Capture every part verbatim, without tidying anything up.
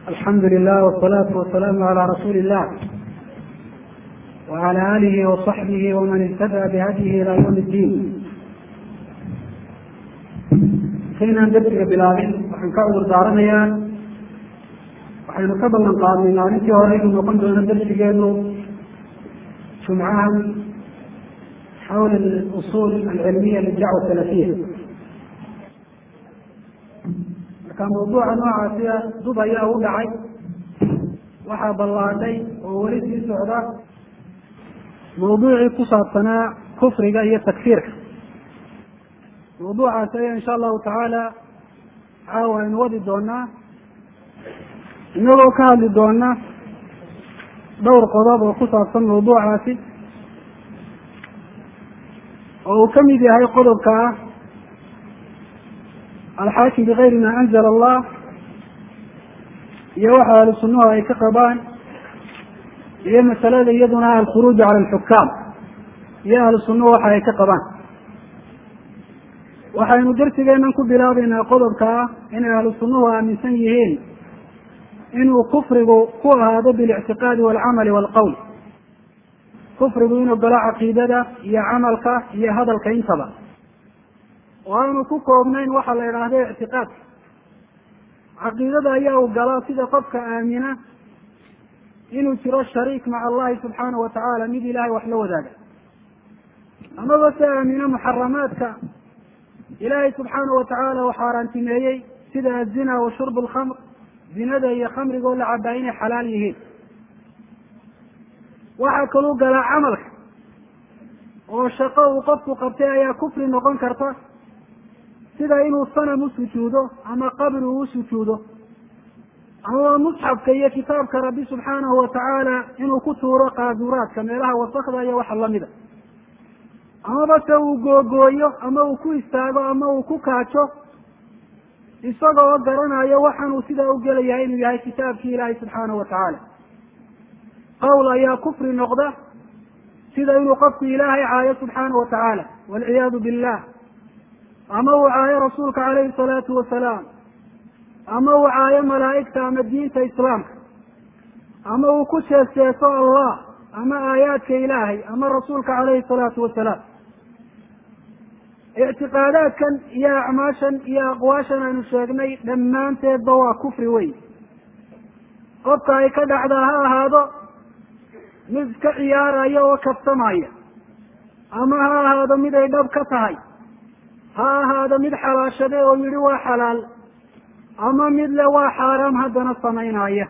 الحمد لله والصلاة والسلام على رسول الله وعلى آله وصحبه ومن اهتدى بهديه إلى يوم الدين. حين درسك بلادين وحن كعبر دارنا وحين كبر من قادمين عنك وريكم وقمت أن درسك إنه سمعان حول الأصول العلمية للدعوة السلفية. كان موضوع نوعا فيها ضبا أو دعي وحاب الله وولد في سعودة موضوع قصة صناع كفر هي التكفير. موضوع سيئا إن شاء الله تعالى عاوة نودي دونا نلو كهل دونا دور قضاب وقصة صنع موضوع هاتي وكم يدي هاي قضب كاه الحاكم بغير ما أنزل الله يوحى أهل السنة أي كقبان هي مسألة يدنا الخروج على الحكام يا أهل السنة وحى كقبان وحى ندرس بين كبلادنا قلبك إن أهل السنة من سيئين إنه كفر كو هذا بالاعتقاد والعمل والقول كفر إنه بلا عقيدة يا عملك يا هذا الكينتبه وأنا كوكوبنين وحل إلى اعتقاد عقيدة أيها وقال سيدة قبك آمنة إنه ترى الشريك مع الله سبحانه وتعالى مد إلهي وحلو ذلك أما بس آمنة محرماتك إلهي سبحانه وتعالى وحاران تنهيي سيدة الزنا وشرب الخمر زنا هي خمر يقول لعباين حلال يهيد وحكلوا قال عملك وشقوا وقفوا قبتها يا كفر نقون كرتا sida inuu sanam u sujuudo ama qabri u sujuudo ama musxafka iyo kitaabka rabbi subxaanahu watacaala inuu ku tuuro qaaduraadka meelaha wasakda iyo waxa lamida amaba se uu googooyo ama uu ku istaago ama uu ku kaajo isagoo garanayo waxaanuu sidaa u gelayahay inuu yahay kitaabkii ilaahay subxaanahu watacaala qowl ayaa kufri noqda sida inuu qofku ilaahay caayo subxaanahu watacaala walciyaadu billah ama uu caayo rasuulka calayhi salaatu wasalaam ama uu caayo malaa'igta ama diinta islaamka ama uu ku sheeseeso allah ama aayaadka ilaahay ama rasuulka calayhi salaatu wasalaam ictiqaadaadkan iyo acmaashan iyo aqwaashan aynu sheegnay dhammaanteedba waa kufri weyn qofka ay ka dhacdaa ha ahaado mid ka ciyaaraya oo kabsamaya ama ha ahaado mid ay dhab ka tahay ha ahaado mid xalaashade oo yidhi waa xalaal ama mid le waa xaaraam haddana samaynaya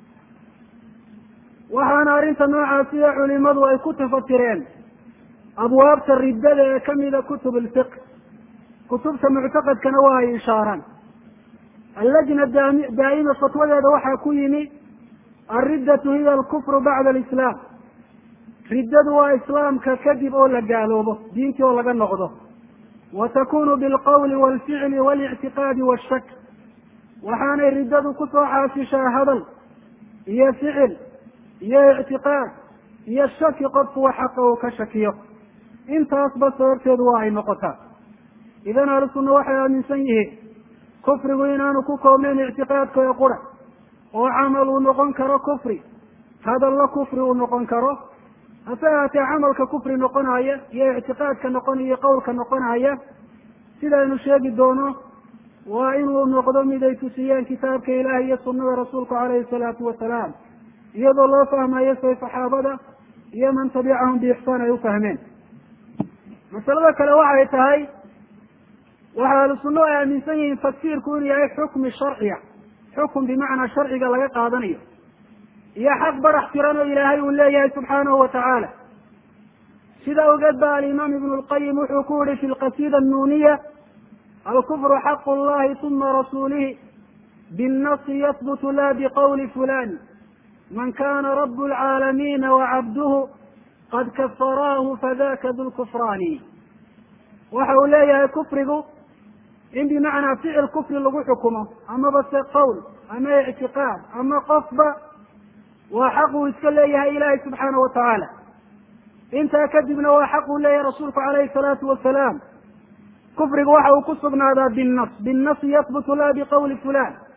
waxaana arrinta noocaasiya culimadu ay ku tafatireen abwaabta riddada ee kamida kutub alfiqh kutubta muctaqadkana waa ay ishaaraan allajna daa'ima fatwadeeda waxaa ku yimi alriddatu hiya alkufru bacda alislaam riddadu waa islaamka kadib oo la gaaloobo diintii oo laga noqdo وتكون بالقول والفعل والاعتقاد والشك وحاني ردد كسو حاسشا هذل هي فعل هي اعتقاد هي الشك قد هو حقه كشكيه انت اصبت ارتد واعي نقطة اذا اهل السنة وحيا من سيئه كفر وينان كوكو من اعتقادك يقول وعمل نقنكر كفري هذا الله كفر ونقنكره أفأتى عملك كفر نقنايا يا اعتقادك نقنيا قولك نقنايا سيدا نشاهد دونه وإنه نقدم إذا تسيان كتابك إلهي السنة رسولك عليه الصلاة والسلام يد الله فهم يسوي صحابة يا من تبعهم بإحسان يفهمين مسألة كالوعي تهي وحال السنة من سنة تفسير كوني أي حكم الشرعي حكم بمعنى شرعي قال لك قادنية يا حق بر احترامه إلهي والله سبحانه وتعالى سيدا وقد بقى الإمام ابن القيم وحكوره في القصيدة النونية الكفر حق الله ثم رسوله بالنص يثبت لا بقول فلان من كان رب العالمين وعبده قد كفراه فذاك ذو الكفران وحولي كفره إن بمعنى فعل كفر لغو حكمه أما بس قول أما اعتقاد أما قصب وحقه يتكليه إلهي سبحانه وتعالى انت كذبنا وحقه إليه رسولك عليه الصلاة والسلام كفر وحقه كسبنا هذا بالنص بالنص يثبت لا بقول فلان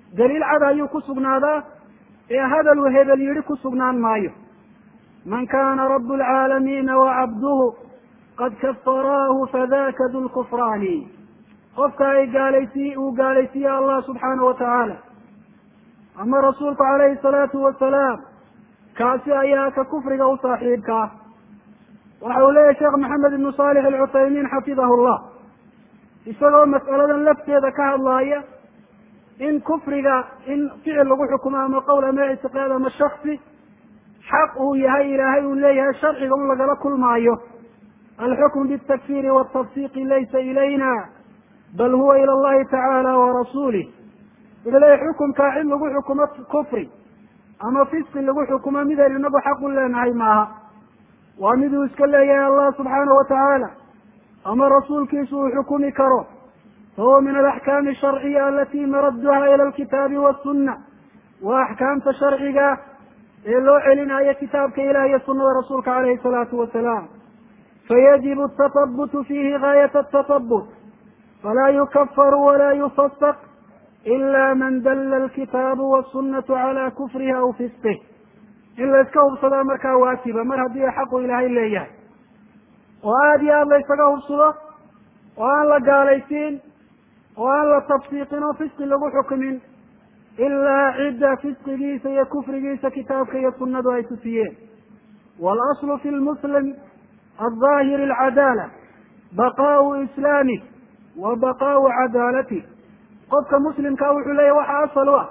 daliil cad ayuu ku sugnaadaa ee hadal uu hebel yidhi ku sugnaan maayo. man kana rabu alcaalamiina wacabduhu qad kafaraahu fadaka du lkufraani, qofka ay gaalaysiy uu gaalaysiiye allah subxaanahu watacaala ama rasuulku calayhi salaatu wasalaam, kaasi ayaa ka kufriga u saaxiibka ah. waxa uu leeyahy sheekh maxamed ibnu saalix alcuthaymiin xafidahu llah, isagoo mas'aladan lafteeda ka hadlaaya in kufriga in ficil lagu xukumo ama qowl ama ictiqaad ama shaksi xaq uu yahay ilaahay uu leeyahay sharciga un lagala kulmaayo. alxukmu bitakfiri watafsiqi laysa ilayna bal huwa ila allahi tacaala warasuulih. wuxuu leeyahy xukumkaa cid lagu xukumo kufri ama fisqi lagu xukumo midaynu inagu xaq u leenahay maaha, waa miduu iska leeyahay allah subxaanahu watacaala ama rasuulkiisu uu xukumi karo. fahuwa min alaxkaami asharciya alati maradduha ila alkitaabi wasunna, waa axkaamta sharciga ee loo celinayo kitaabka ilaah iyo sunada rasuulka calayhi salaatu wasalaam. fayajibu atatabutu fiihi gaayat atatabut falaa yukafaru walaa yufasaq ila man dalla alkitaabu wasunnatu cala kufrihi aw fisqih. in la iska hubsadaa markaa waajiba mar haddii xaqu ilaahay leeyahay, oo aada iyo aad la ysaga hubsado oo aan la gaalaysiin oo aan la tafsiiqin oo fisqi lagu xukumin ilaa cidda fisqigiisa iyo kufrigiisa kitaabka iyo sunnadu ay tusiyeen. waalaslu fi lmuslim alظaahiri alcadaala baqaau islaamih wa baqaau cadaalatih. qofka muslimkaa wuxuu leeyahy waxa asal u ah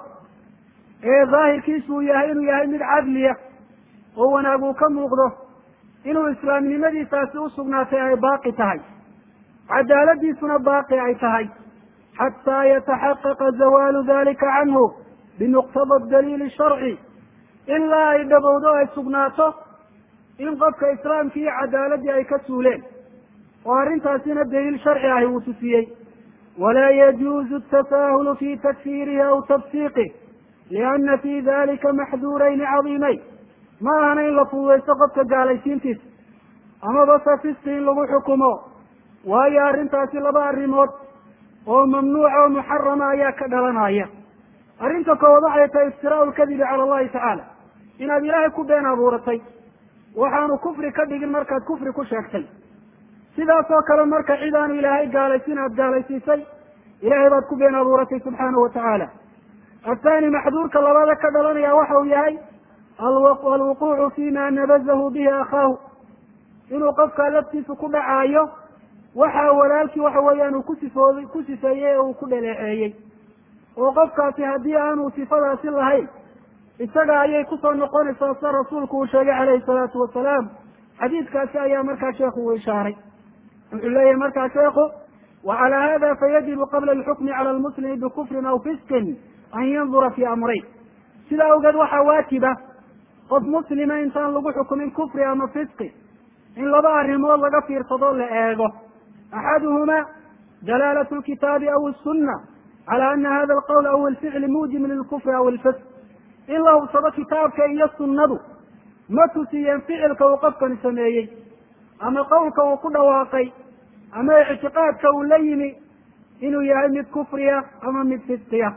ee daahirkiisu uu yahay inuu yahay mid cadliya oo wanaag uu ka muuqdo, inuu islaamnimadiisaasi usugnaatay ay baaqi tahay, cadaaladiisuna baaqi ay tahay, xataa yataxaqaqa zawaalu dalika canhu bimuqtada daliili sharci, ilaa ay dhabowdo ay sugnaato in qofka islaamkii iyo cadaaladii ay ka suuleen oo arrintaasina daliil sharci ahi uu tusiyey. walaa yajuuzu atasaahulu fi takfiirihi aw tafsiiqih liana fi dalika maxduurayni cadiimeyn. ma ahana in la fududaysto qofka gaalaysiintiisa amaba se fisqi in lagu xukumo, waayo arrintaasi laba arrimood oo mamnuuca oo muxarama ayaa ka dhalanaya. arrinta koowaad waxay tahay iftiraau lkadibi cala allahi tacaala, inaad ilaahay ku been abuuratay waxaanu kufri ka dhigin markaad kufri ku sheegtay. sidaas oo kale marka cid aanu ilaahay gaalaysiin aad gaalaysiisay, ilaahay baad ku been abuuratay subxaanahu watacaala. athani maxduurka labaada ka dhalanaya waxa uu yahay alwuquucu fima nabazahu bihi akhaahu, inuu qofkaa laftiisa ku dhacaayo waxa walaalkii waxa weeyaan uu ku sifooday ku sifeeyey oo uu ku dhaleeceeyey, oo qofkaasi haddii aanu sifadaasi lahayn isaga ayay kusoo noqonaysaa sida rasuulku uu sheegay calayhi salaatu wasalaam. xadiidkaasi ayaa markaa sheekhu uu ishaaray. wuxuu leeyahay markaa sheekhu wacalaa hada fayajibu qabla alxukmi cala almuslimi bikufrin aw fisqin an yandura fi amrayn. sidaa awgeed waxaa waajiba qof muslima intaan lagu xukumin kufri ama fisqi in laba arrimood laga fiirsado la eego. axaduhuma dalaalatu lkitaabi aw الsuna cala ana hada alqawl aw alficli muujib lilkufri aw alfisq. in la hubsado kitaabka iyo sunnadu ma tusiyeen ficilka uu qofkani sameeyey ama qowlka uu ku dhawaaqay ama ictiqaadka uu la yimi inuu yahay mid kufriya ama mid fisqiya.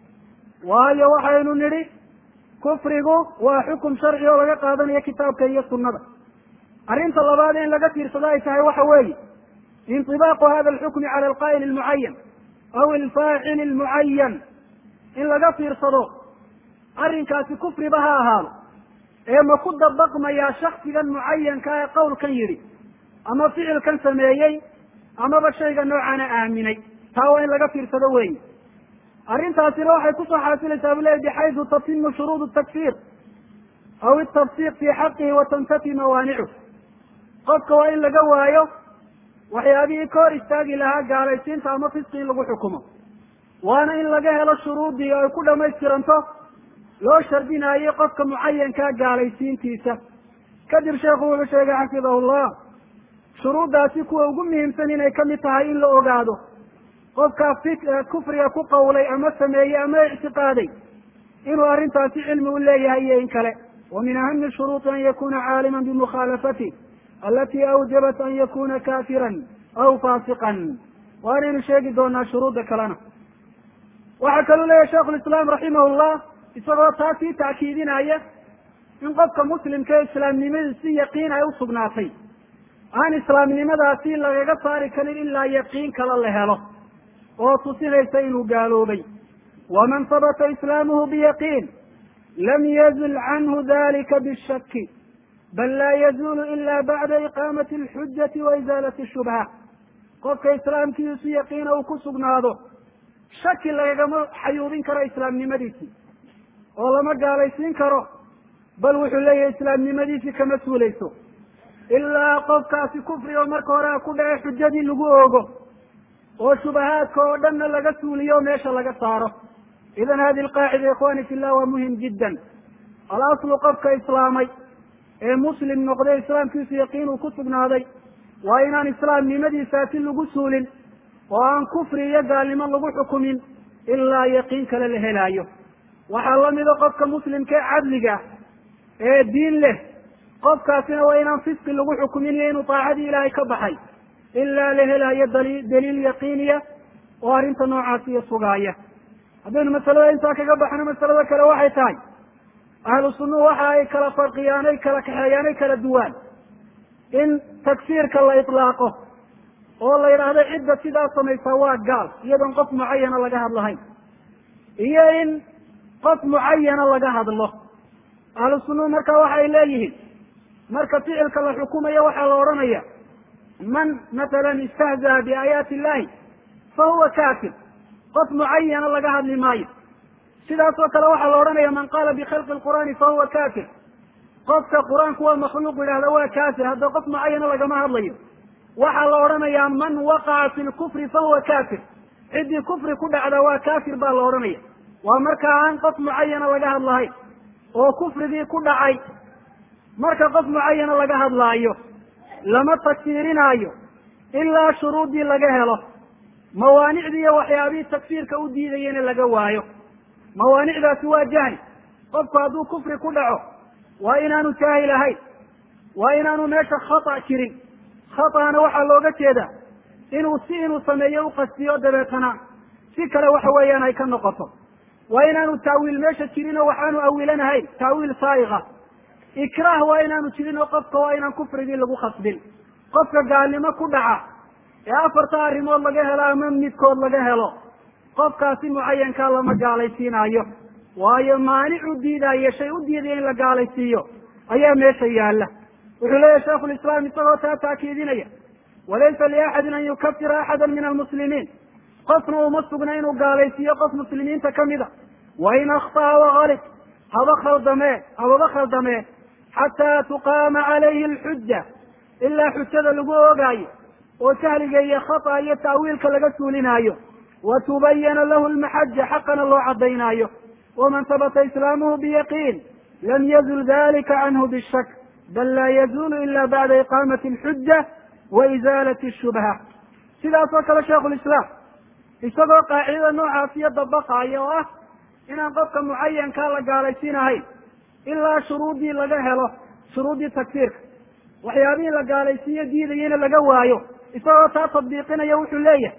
waayo waxaynu nidhi kufrigu waa xukum sharci oo laga qaadanayo kitaabka iyo sunnada. arrinta labaad in laga fiirsado ay tahay waxa weeye inطibaaqu hada alxukmi cala alqaa'il almucayan aw alfaacil almucayan, in laga fiirsado arrinkaasi kufriba ha ahaado ee ma ku dabaqmayaa shaksigan mucayanka ee qowlkan yidhi ama ficilkan sameeyey amaba shayga noocana aaminay. taa waa in laga fiirsado weyi. arrintaasina waxay kusoo xaasilaysaa bule bixaydu tatimu shuruud takfir aw itafsiq fi xaqihi watantafi mawaanicu. qofka waa in laga waayo waxyaabihii ka hor istaagi lahaa gaalaysiinta ama fisqi in lagu xukumo, waana in laga helo shuruudii oo ay ku dhamaystiranto loo shardinaayey qofka mucayankaa gaalaysiintiisa. kadib sheekhu wuxuu sheegay xafidahu llah shuruuddaasi kuwa ugu muhiimsan inay kamid tahay in la ogaado qofkaa kufriga ku qawlay ama sameeyey ama ictiqaaday inuu arrintaasi cilmi u leeyahay iyo in kale. wa min ahami shuruuطi an yakuna caalima bimukhaalafati alati awjabat an yakuna kafiran aw faasiqan. waanaynu sheegi doonaa shuruudda kalena. waxaa kaluu leeyahy sheikhu lislaam raximahullah isagoo taasii taakiidinaya in qofka muslimka ee islaamnimadii si yaqiin ay usugnaatay aan islaamnimadaasi lagaga saari karin ilaa yaqiin kale la helo oo tusinaysa inuu gaaloobay. waman habata islaamuhu biyaqiin lam yazul canhu dalika bishaki bal laa yazulu ila bacda iqaamati alxujati wa izaalati shubha. qofka islaamkiisu yaqiina uu ku sugnaado shaki lagagama xayuubin karo islaamnimadiisii oo lama gaalaysiin karo, bal wuxuu leeyahay islaamnimadiisii kama suulayso ilaa qofkaasi kufri oo marka hore ku dhace xujadii lagu oogo oo shubahaadka oo dhanna laga suuliyo o meesha laga saaro. idan hadi alqaacida ikhwani fi llah waa muhim jiddan. alaslu qofka islaamay ee muslim noqday islaamkiisu yaqiin uu ku sugnaaday waa inaan islaamnimadiisaasi lagu suulin oo aan kufri iyo gaalnimo lagu xukumin ilaa yaqiin kale la helaayo. waxaa lamida qofka muslimka ee cadliga ee diin leh, qofkaasina waa inaan fisqi lagu xukumin iyo inuu taacadii ilaahay ka baxay ilaa la helaayo dali daliil yaqiiniya oo arrinta noocaasi iyo sugaaya. haddaynu masalada intaa kaga baxno, masalada kale waxay tahay ahlu sunnuhu waxa ay kala farqiyaan ay kala kaxeeyaan ay kala duwaan in tagsiirka la itlaaqo oo la yidhaahdo cidda sidaa samaysaa waa gaal iyadoon qof mucayana laga hadlahayn, iyo in qof mucayana laga hadlo. ahlu sunnuhu marka waxay leeyihiin marka ficilka la xukumayo waxaa la odhanaya man masalan istahzaa biaayaati illahi fa huwa kafir, qof mucayana laga hadli maayo. sidaas oo kale waxaa la odhanaya man qaala bikhalqi lqur'aani fa huwa kafir, qofka qur-aanku waa makhluuq yidhahda waa kafir, hadda qof mucayana lagama hadlayo. waxaa la odhanayaa man waqaca fi lkufri fa huwa kafir, ciddii kufri ku dhacda waa kafir baa la odhanaya. waa markaa aan qof mucayana laga hadlahayn oo kufrigii ku dhacay marka qof mucayana laga hadlaayo lama tagfiirinaayo ilaa shuruuddii laga helo, mawaanicdii iyo waxyaabihii tagfiirka u diidayana laga waayo. mawaanicdaasi waa jahli. qofku hadduu kufri ku dhaco waa inaanu jaahil ahayn, waa inaanu meesha khata jirin. khata'ana waxaa looga jeedaa inuu si inuu sameeyo uqastiyo dabeetana si kale waxa weeyaan ay ka noqoto. waa inaanu taawiil meesha jirin oo waxaanu awilanahayn taawiil saaiqa. ikraah waa inaanu jirin oo qofka waa inaan kufrigii lagu khasbin. qofka gaalnimo ku dhaca ee afarta arrimood laga helo ama midkood laga helo, qofkaasi mucayankaa lama gaalaysiinaayo, waayo maanicu diidaayo shay u diidaya in la gaalaysiiyo ayaa meesha yaala. wuxuu leeyahay shaikhu lislaam isagoo taa taakiidinaya walaysa liaxadin an yukafira axada min almuslimiin, qofna uma sugna inuu gaalaysiiyo qof muslimiinta kamida. wain akhطa'a wagalib, haba khaldamee hababa khaldamee xataa tuqaama calayhi alxuja, ilaa xujada lagu oogaayo oo jahliga iyo khata iyo taawiilka laga suulinaayo, watubayana lahu lmaxaja, xaqana loo cadaynaayo. waman habata islaamuhu biyaqiin lam yazul dalika canhu bishak bal laa yazulu ila bacda iqaamati alxuja wa izaalati shubha. sidaas oo kale shaikhu lislaam isagoo qaacidada noocaasiyo dabaqaaya oo ah inaan qofka mucayankaa la gaalaysiinahayn ilaa shuruuddii laga helo, shuruuddii tagfiirka, waxyaabihii la gaalaysiiyo diidayana laga waayo, isagoo taa tadbiiqinaya wuxuu leeyahay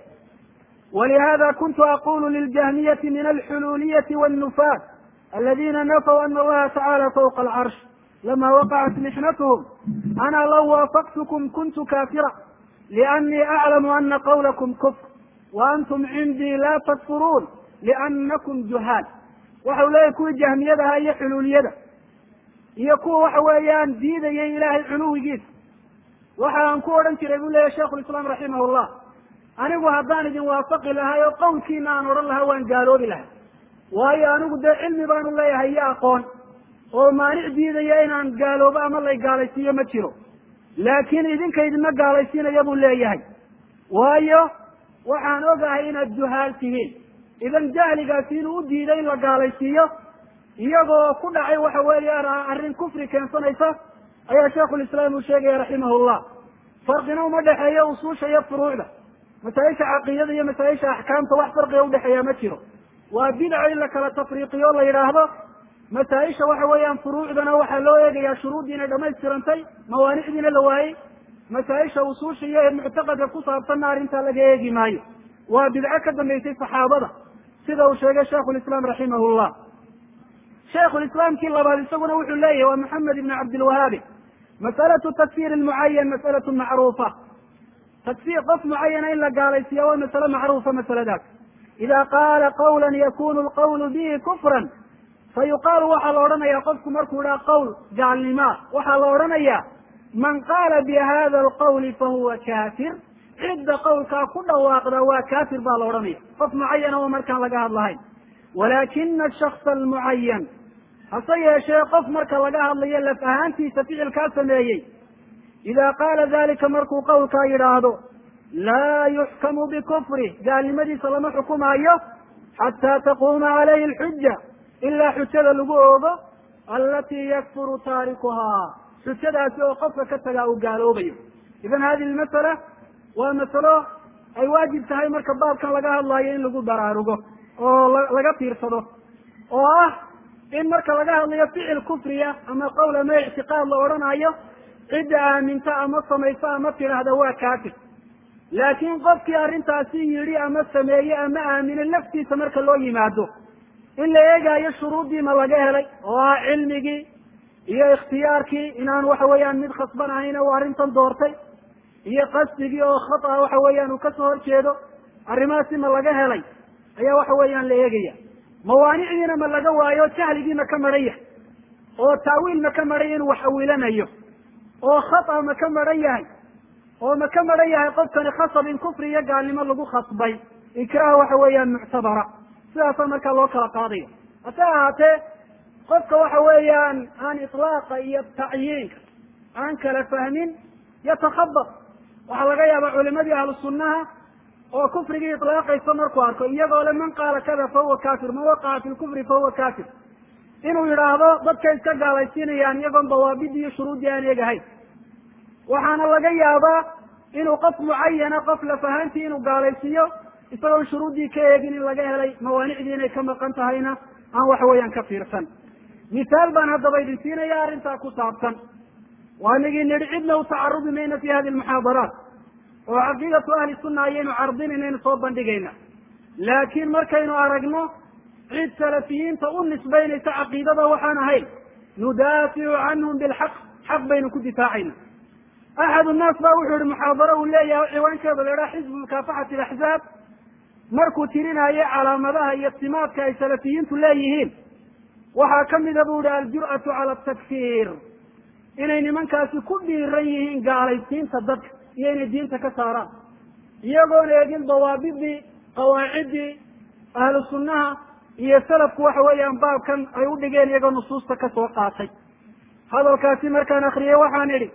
walihada kuntu aqulu liljahmiyati min alxuluuliyati wاnnufaat aladina nafaw ana allaha tacala fawqa alcarsh lama waqacat mixnatuhum ana law waafaqtukum kuntu kafira liannii aclamu ana qawlakum kufr wa antum cindii laa takfuruun liannakum juhaal. waxau leeyahy kuwii jahmiyadaha iyo xuluuliyada iyo kuwa waxa weeyaan diidayay ilaahay culuwigiisa, waxa aan ku odhan jiray buu leeyahy shaikhu lislaam raximahullah, anigu haddaan idin waafaqi lahay oo qowlkiina aan odhan lahaa waan gaaloobi lahay, waayo anigu dee cilmi baanu leeyahay iyo aqoon oo maanic diidaya inaan gaaloobo ama lay gaalaysiiyo ma jiro. laakiin idinka idinma gaalaysiinaya buu leeyahay, waayo waxaan ogahay inaad juhaal tihiin. idan jahligaasi inuu u diiday in la gaalaysiiyo iyagoo ku dhacay waxa weeyaan arrin kufri keensanaysa ayaa shaikhulislaam uu sheegaya raximahullah. farqina uma dhexeeyo usuusha iyo furuucda, masaa-isha caqiidada iyo masaa-isha axkaamta wax farqiga udhexeeya ma jiro. waa bidca in la kala tafriiqiyo la yidhaahdo masaa-isha waxa weeyaan furuucdana waxaa loo eegayaa shuruuddii inay dhamaystirantay, mawaanicdiina la waayey. masaa-isha usuusha iyo muctaqadka ku saabsanna arrintaa laga eegi maayo. waa bidco ka dambaysay saxaabada sida uu sheegay shaikhu lislaam raximahullah. shaikhu lislaamkii labaad isaguna wuxuu leeyahay waa maxamed ibn cabdilwahaabi, masalatu takfir lmucayan masalatu macruufa. takfir qof mucayana in la gaalaysiiya waa masale macruufa. masaladaas ida qaala qawla yakunu lqawlu bihi kufran fayuqaalu waxaa la odhanaya qofku markuu idhaha qowl gaalnima waxaa la odhanaya man qaala bihada alqawli fahuwa kafir, cidda qawlkaa ku dhawaaqda waa kafir baa la odhanaya. qof mucayana oo markaan laga hadlahayn. walakina shaksa almucayan, hase yeeshee qof marka laga hadlayo laf ahaantiisa ficilkaa sameeyey, ida qaala dalika markuu qawlkaa yidhaahdo laa yuxkamu bikufri, gaalnimadiisa lama xukumaayo xataa taquma calayhi alxuja, ilaa xujada lagu oogo alatii yakfuru taarikuhaa, xujadaasi oo qofka ka tagaa uu gaaloobayo. idan hadihi lmasala waa masalo ay waajib tahay marka baabkan laga hadlayo in lagu baraarugo oo laga fiirsado, oo ah in marka laga hadlayo ficil kufriya ama qowl ama ictiqaad la odhanayo cidda aaminta ama samaysa ama tidhaahda waa kafir. laakiin qofkii arrintaasi yidhi ama sameeye ama aamine laftiisa marka loo yimaado in la eegaayo shuruuddii ma laga helay, oo ah cilmigii iyo ikhtiyaarkii inaan waxa weeyaan mid khasban ahayn uu arrintan doortay, iyo qasdigii oo khata waxa weeyaan uu kasoo horjeedo. arrimahaasi ma laga helay ayaa waxa weeyaan la eegaya. mawaanicdiina ma laga waayo, jahligii ma ka maran yahay, oo taawiil ma ka maran yahay inuu wax awilanayo, oo khata ma ka maran yahay, oo ma ka maran yahay qofkani khasab in kufri iyo gaalnimo lagu khasbay, ikraah waxa weeyaan muctabara. sidaasa markaa loo kala qaadayo. hase ahaatee qofka waxa weeyaan aan iطlaaqa iyo tacyiinka aan kala fahmin yatakhabad. waxaa laga yaaba culimadii ahlu sunnaha oo kufrigii iطlaaqaysa markuu arko iyagoo le man qaala kada fahuwa kafir, man waqaca fi lkufri fahuwa kafir, inuu yidhaahdo dadka iska gaalaysiinayaan iyagoon dawaabidii iyo shuruuddii aan eegahayn. waxaana laga yaabaa inuu qof mucayana qof lafahantii inuu gaalaysiiyo isagoon shuruuddii ka eegin in laga helay mawaanicdii inay ka maqan tahayna aan waxa weeyaan ka fiirsan. misaal baan haddaba idin siinaya arrintaa ku saabsan. waa inagii nidhi cidna u tacarudi mayna fi hadi lmuxaadaraat, oo caqiidatu ahli sunna ayaynu cardinayna soo bandhigayna. laakiin markaynu aragno cid salafiyiinta u nisbaynaysa caqiidada waxaan ahayn, nudaaficu canhum bilxaq, xaq baynu ku difaacayna. axad nnaas ba wuxuu yihi muxaadaro uu leeyahay ciwaankeeda la idhaha xizbu mukaafaxati alaxzaab, markuu tirinayo calaamadaha iyo simaadka ay salafiyiintu leeyihiin waxaa kamida bu ihi aljur'atu cala atakfir, inay nimankaasi ku dhiiran yihiin gaalaysiinta dadka iyo inay diinta ka saaraan, iyagoon eegin dawaabidii qawaaciddii ahlu sunnaha iyo salafku waxa weeyaan baabkan ay u dhigeen iyagoo nusuusta kasoo qaatay. hadalkaasi markaan akriyay waxaan idhi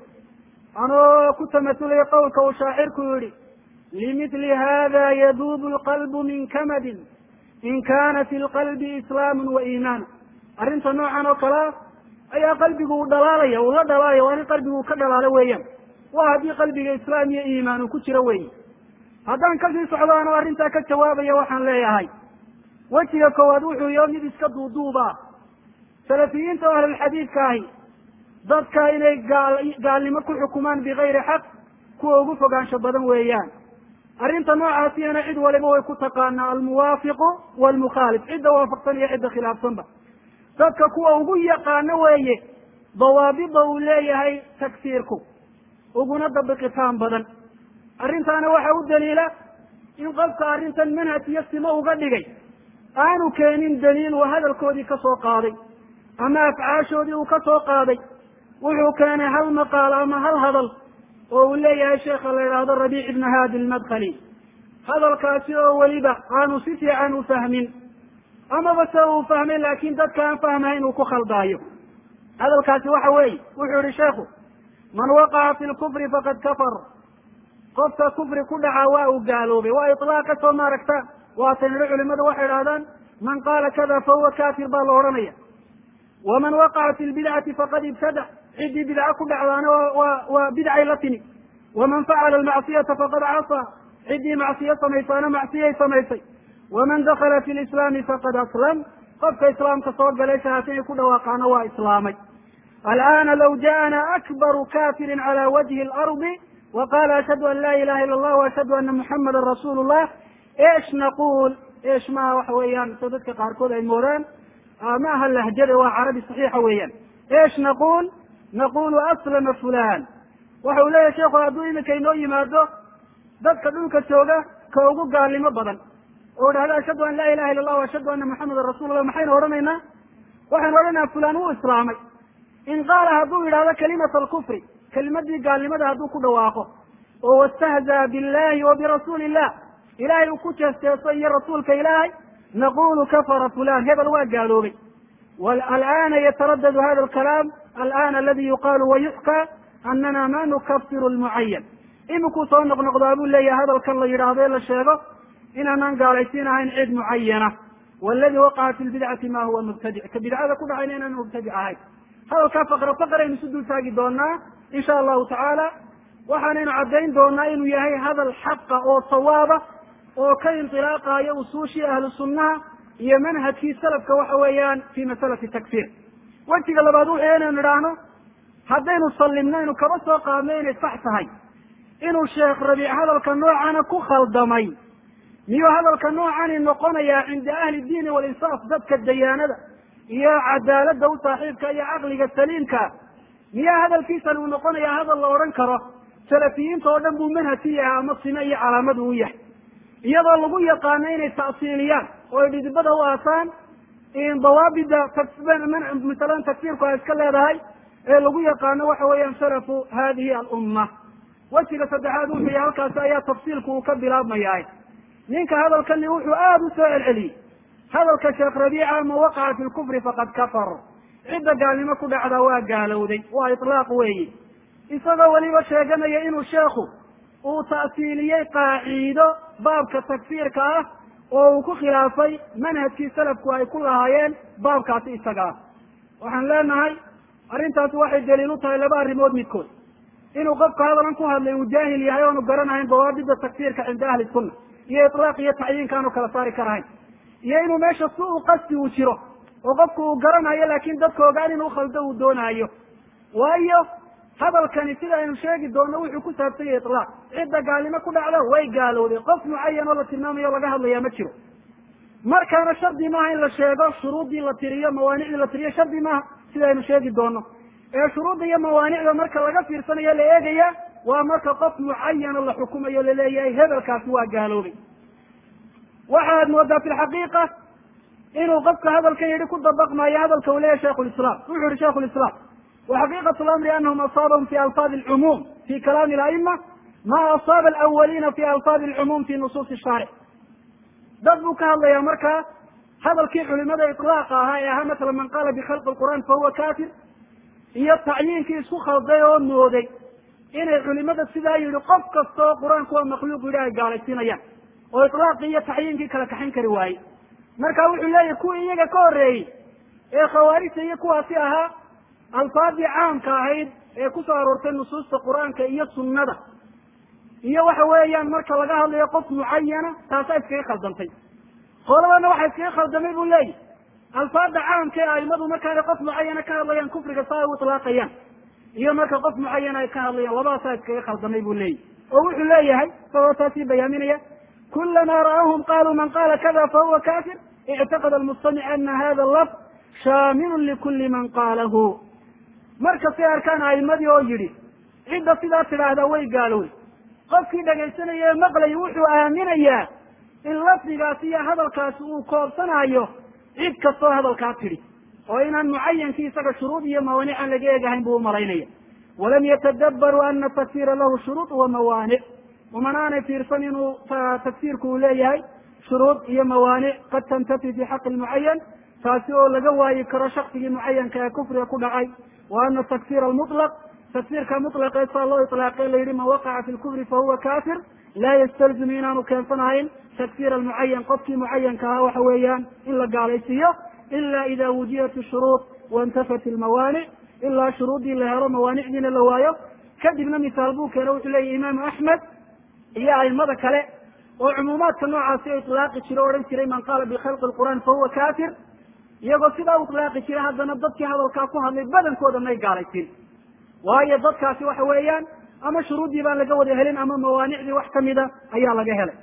anoo ku tamasulaya qowlka uu shaacirku yihi limithli hada yaduubu lqalbu min kamadin in kana fi lqalbi islaamu wa iimaan. arrinta noocan oo kalea ayaa qalbigu uu dhalaalaya, uu la dhalaalaya, waa in qalbigu uu ka dhalaalo weeyaan. waa haddii qalbiga islaam iyo iimaan uu ku jiro weyi. haddaan kasii socdo anoo arrintaa ka jawaabaya waxaan leeyahay wejiga koowaad wuxuu yo mid iska duuduuba. salafiyiinta o ahlulxadiidka ahi dadka inay gaal gaalnimo ku xukumaan bigayri xaq kuwa ugu fogaansho badan weeyaan. arrinta noocaasiyana cid waliba way ku taqaanaa almuwaafiqu waalmukhaalif, cidda waafaqsan iyo cidda khilaafsanba. dadka kuwa ugu yaqaano weeye dawaabida uu leeyahay takfiirku, uguna dabiqitaan badan. arrintaana waxa u daliila in qofka arrintan manhaj iyo simo uga dhigay aanu keenin daliil uu hadalkoodii kasoo qaaday ama afcaashoodii uu kasoo qaaday. wuxuu keenay hal maqaal ama hal hadal oo uu leeyahay sheekha la yidhaahdo rabiic ibn hadi lmadkhali. hadalkaasi oo weliba aanu si fiican u fahmin, amaba se uu fahmay laakin dadka aan fahmahayn uu ku khaldaayo. hadalkaasi waxa weeye wuxuu yihi sheekhu man waqaca fi lkufri faqad kafar, qofka kufri ku dhaca waa uu gaaloobay. waa iطlaaqa soo maaragta waatan idhi culimadu waxay idhahdaan man qaala kada fahuwa kafir baa la odhanaya. waman waqaca fi lbidcati faqad ibtada, ciddii bidca ku dhacdaana wa waa bidcay la timi. waman facala almacsiyata faqad casaa, ciddii macsiyo samaysaana macsiyay samaysay. waman dakala fi lislaami faqad aslam, qofka islaamka soo galay shahaata inay ku dhawaaqaana waa islaamay. alana law jaءana akbaru kafirin cala wajhi اlardi waqala ashhadu an la ilaha ila allah waashhadu ana muxamada rasuulu llah ايش نقول ايش ما وحويان صدق قاركود اي موران ما هاللهجة وعربي صحيحة ويان ايش نقول؟ نقول اسلم فلان وحولي يا شيخ ادوي لكي نوي مادو ذلك دونك السوغة كوغو قال لي مبضا وقال هذا اشهد ان لا اله الا الله واشهد ان محمد رسول الله محين ورمينا وحين ورنا فلان هو اسلامي ان قال هدو الى هذا كلمة الكفر كلمة دي قال لماذا هدو كل واقع واستهزأ بالله وبرسول الله إلهي وكتش استيصي رسولك إلهي نقول كفر فلان هذا الواقع قالوا لي والآن يتردد هذا الكلام الآن الذي يقال ويحكى أننا ما نكفر المعين إمكو صنق نقضابون لي هذا الكلام يراضي للشيخ إننا قاليسين عن عيد معينة والذي وقع في البدعة ما هو مبتدع كبدعة كل عينينا مبتدع هاي هذا كفقر فقر ينسد ساقي دونا إن شاء الله تعالى waxaanaynu caddayn doonaa inuu yahay hadal xaqa oo sawaaba oo ka intilaaqayo usuushii ahlu sunnaha iyo manhajkii salafka waxa weeyaan fi masalati takfir wejiga labaad wuxuu inaynu idhaahno haddaynu sallimnaynu kaba soo qaadno inay sax tahay inuu sheekh rabiic hadalka noocana ku khaldamay miyuu hadalka noocani noqonayaa cinda ahli diini walinsaaf dadka dayaanada iyo cadaaladda u saaxiibka iyo caqliga saliimka miyaa hadalkiisan uu noqonayaa hadal la odhan karo salafiyiinta oo dhan buu manhajki yahay ama sime iyo calaamadu u yahay iyadoo lagu yaqaano inay ta'siiliyaan oo ay dhidibada u aasaan dawaabida masalan takfiirku ay iska leedahay ee lagu yaqaano waxa weeyaan salafu hadihi alumma wejiga saddexaad wuxuu yahay halkaasi ayaa tafsiilku uu ka bilaabmayaa ninka hadalkani wuxuu aada u soo celceliyey hadalka sheekh rabiica ma waqaca fi lkufri faqad kafar cidda gaalnimo ku dhacdaa waa gaalowday waa itlaaq weeyi isagoo weliba sheeganaya inuu sheekhu uu ta'siiliyey qaaciido baabka takfiirka ah oo uu ku khilaafay manhajkii salafku ay ku lahaayeen baabkaasi isaga ah waxaan leenahay arrintaasi waxay daliil u tahay laba arrimood midkood inuu qofka hadalan ku hadlay uu jaahil yahay oonu garanahayn dawaabida takfiirka cinda ahli sunna iyo itlaaq iyo tacyiinkaanu kala saari karahayn iyo inuu meesha si u qasti uu jiro oo qofku uu garanayo laakin dadka ogaan inuu khaldo uu doonaayo waayo hadalkani sida aynu sheegi doono wuxuu ku saabsan yahay itlaaq cidda gaalnimo ku dhacda way gaalowday qof mucayan oo la tilmaamayo o laga hadlayaa ma jiro markaana shardi maaha in la sheego shuruuddii la tiriyo mawaanicdii la tiriyo shardi maaha sida aynu sheegi doono ee shuruudda iyo mawaanicda marka laga fiirsanayo la eegaya waa marka qof mucayano la xukumayo laleeyahay hebelkaasi waa gaaloobay waxaad moodaa fi lxaqiiqa inuu qofka hadalka yidhi ku dabaqmayo hadalka uu leeyahay shaikhu lislaam wuxuu yihi shaikhu lislaam وحقيقة الأمر أنهم أصابهم في ألفاظ العموم في كلام الأئمة ما أصاب الأولين في ألفاظ العموم في نصوص الشارع ضبك الله يا مركا هذا الكيف لماذا إطلاقها يا مثلا من قال بخلق القرآن فهو كافر هي التعيين في سوخ الضيون نودي إن لماذا السداء يلقف كالصوء القرآن هو مخلوق إلهي قال السنية وإطلاق هي تعيين كي كالكحين كرواي مركا وحلا يكون إيجا كوري إيه خواريس يكون فيها alfaadii caamka ahayd ee kusoo aroortay nusuusta qur-aanka iyo sunnada iyo waxa weeyaan marka laga hadlayo qof mucayana taasaa iskaga khaldantay qolabana waxa iskaga khaldamay buu leeyahy alfaada caamka ee aimadu markaana qof mucayana ka hadlayaan kufriga saa ay u itlaaqayaan iyo marka qof mucayana ay ka hadlayaan labadaasaa iskaga khaldamay buu leeyahy oo wuxuu leeyahay isagoo taasii bayaaminaya kulamaa ra'awhum qaluu man qala kada fahuwa kafir ictaqada almustamic ana hada lafd shaamilun likuli man qaalahu marka si arkaan aimadii oo yidhi cidda sidaa tidhaahdaa way gaalowday qofkii dhegaysanaya ee maqlaya wuxuu aaminayaa in lafdigaasi iyo hadalkaasi uu koobsanayo cid kastoo hadalkaa tidhi oo inaan mucayankii isaga shuruud iyo mawaanic aan laga eegahayn buu umalaynaya walam yatadabbaruu ana takfiira lahu shuruud wa mawaanic umanaanay fiirsan inuu takfiirku uu leeyahay shuruud iyo mawaanic qad tantafi fi xaqi lmucayan taasi oo laga waayi karo shaksigii mucayanka ee kufriga ku dhacay wa ana takfir almutlaq takfirka mutlaqee saa loo itlaaqay la yihi man waqaca fi lkufri fahuwa kafir laa yastalzimu inaanu keensanahayn takfir almucayan qofkii mucayanka ahaa waxa weeyaan in la gaalaysiiyo ila ida wujidat shuruud waintafat ilmawaanic ilaa shuruuddii la helo mawaanicdiina la waayo kadibna misaal buu keena wuxuu leeyahy imaamu axmed iyo aimada kale oo cumuumaadka noocaasi itlaaqi jiro o odhan jiray man qaala bikhalqi lqur'aan fahuwa kafir iyagoo sidaa u itlaaqi jira haddana dadkii hadalkaa ku hadlay badankooda may gaalaysin waayo dadkaasi waxa weeyaan ama shuruuddii baan laga wada helin ama mawaanicdii wax kamida ayaa laga helay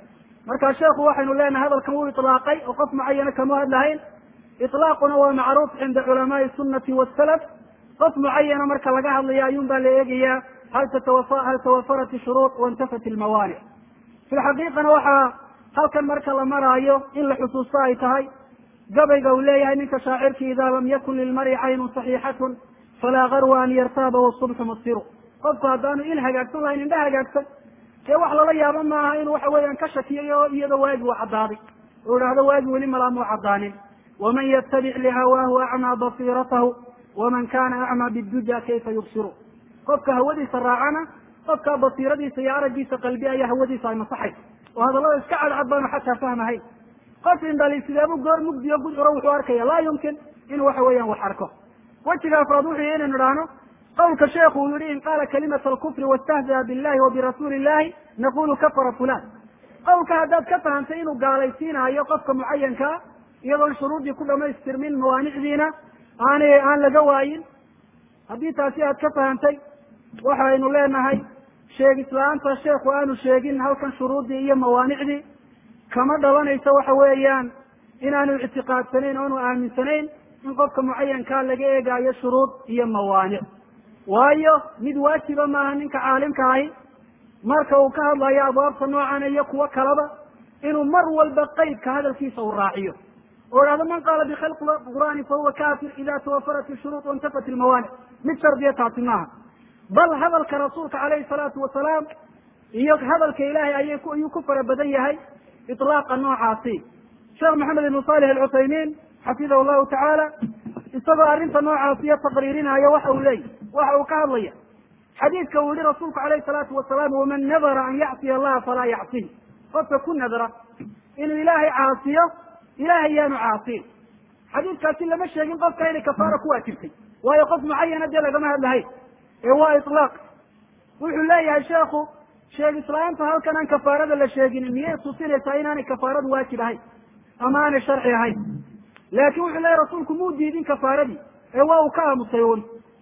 marka sheekhu waxaynu leenahay hadalkan wuu itlaaqay oo qof mucayana kama hadlahayn. itlaaquna waa macruuf cinda culamaai sunnati wasalaf. qof mucayana marka laga hadlaya ayuun baa la eegayaa hal tatawafa hal tawafarat ishuruud waintafat ilmawaanic. fi lxaqiiqana waxaa halkan marka la maraayo in la xusuusto ay tahay gabayga uu leeyahay ninka shaacirki idaa lam yakun lilmari caynun saxiixatun falaa garwa an yartaaba wasubxu musiru. qofku haddaanu il hagaagsan lahayn indha hagaagsan dee wax lala yaabo maaha inuu waxa weeyaan ka shakiyayo iyadoo waagi uu caddaaday oo idhaahdo waagi weli malaamuu caddaanin. waman yatabic lihawaahu acmaa basiiratahu waman kana acmaa biduja kayfa yubsiru. qofka hawadiisa raacana qofka basiiradiisa iyo araggiisa qalbi ayaa hawadiisa ay masaxaysa oo hadallada iska cadcad baanu xataa fahmahayn. qof indhali sideebu goor mugdiyo gudcuro wuxuu arkaya laa yumkin inuu waxa weeyaan wax arko. wejiga afraad wuxuu yahay inaynu idhaahno qawlka sheekhu uu yihi in qaala kalimata alkufri wastahzaa billahi wa birasuuli illahi naqulu kafara fulan. qawlka haddaad ka fahantay inuu gaalaysiinayo qofka mucayankaa iyadoon shuruuddii ku dhamaystirmin mawaanicdiina aanay aan laga waayin, haddii taasi aad ka fahantay waxaynu leenahay sheegislaanta sheekhu aanu sheegin halkan shuruuddii iyo mawaanicdii kama dhalanayso waxa weeyaan inaanu ictiqaadsanayn oonu aaminsanayn in qofka mucayankaa laga eegaayo shuruud iyo mawaanic. waayo mid waajiba maaha ninka caalimka ahi marka uu ka hadlayo abwaabta noocan iyo kuwo kalaba inuu mar walba qeydka hadalkiisa uu raaciyo oo idhahdo man qaala bikhalqi qur'aani fahuwa kafir ida tawafarat ishuruud waintafat ilmawaanic. mid shardiya taasi maaha, bal hadalka rasuulka calayhi salaatu wasalaam iyo hadalka ilaahay ayay ku ayuu ku fara badan yahay iطlaaqa noocaasi. sheekh maxamed ibnu salih alcuthaymiin xafidahu llahu tacaala isagoo arrinta noocaasiyo taqriirinayo waxa uu leeyahy waxa uu ka hadlaya xadiidka uu yihi rasuulku calayhi salaatu wasalaam waman nadara an yacsiya allaha falaa yacsihi. qofka ku nadra inuu ilaahay caasiyo ilahay yaanu caasiin. xadiidkaasi lama sheegin qofka inay kafaara ku waajibtay waayo qof mucayana dee lagama hadlahayn ee waa iطlaaq. wuxuu leeyahay sheekhu sheegislaanta halkan aan kafaarada la sheegin miyay tusinaysaa inaanay kafaaradu waajib ahayn ama aanay sharci ahayn. laakin wuxuu leeyahy rasuulku muu diidin kafaaradii ee waa uu ka aamusay un.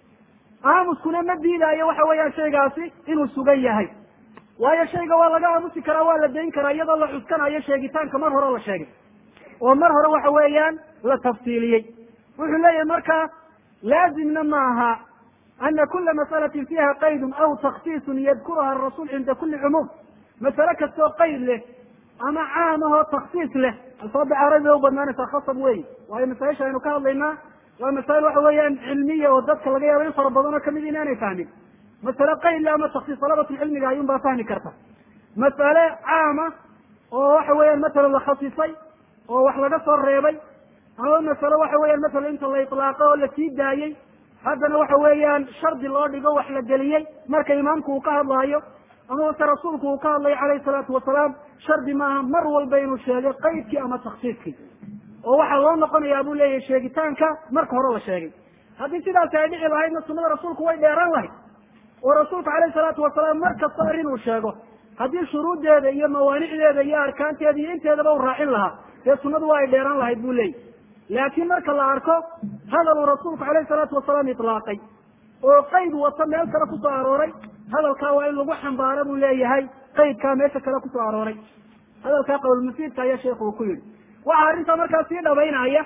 aamuskuna ma diidaayo waxa weeyaan shaygaasi inuu sugan yahay, waayo shayga waa laga aamusi karaa waa la dayn karaa iyadoo la cuskanayo sheegitaanka mar hore la sheegay oo mar hore waxa weeyaan la tafsiiliyey. wuxuu leeyahay marka laazimna ma aha ana kula masalatin fiiha qaydun aw taksiisun yadkuruha arasuul cinda kuli cumuum. masale kastoo qayd leh ama caam ahoo taksiis leh alfaada carabiga u badnaanaysaa khasab wey, waayo masaa'isha aynu ka hadlaynaa waa masaa'il waxa weeyaan cilmiya oo dadka laga yaabo in fara badan oo kamid inaanay fahmin. masale qayd le ama taksiis talabatul cilmiga ayuun baa fahmi karta. masale caama oo waxa weeyaan matalan la khasisay oo wax laga soo reebay ama masale waxa weeyaan matalan inta la itlaaqo oo la sii daayey haddana waxa weeyaan shardi loo dhigo wax la geliyey marka imaamku uu ka hadlaayo ama wase rasuulku uu ka hadlayo calayhi salaatu wasalaam shardi maaha mar walba inuu sheegay qaydkii ama taksiiskii oo waxaa loo noqonayaa buu leeyahay sheegitaanka marka hore la sheegay. haddii sidaasi ay dhici lahaydna sunada rasuulku way dheeraan lahayd oo rasuulku calayhi salaatu wasalaam mar kasta arrin uu sheego haddii shuruuddeeda iyo mawaanicdeeda iyo arkaanteeda iyo inteedaba u raacin lahaa dee sunadu waa ay dheeraan lahayd buu leeyahy. laakiin marka la arko hadal uu rasuulku calayhi salaatu wasalaam itlaaqay oo qayd wata meel kale kusoo arooray hadalkaa waa in lagu xambaaro buu leeyahay qaydkaa meesha kale kusoo arooray. hadalkaa qowlmufiidka ayaa sheekhu uu ku yidhi. waxaa arrintaa markaa sii dhabaynaya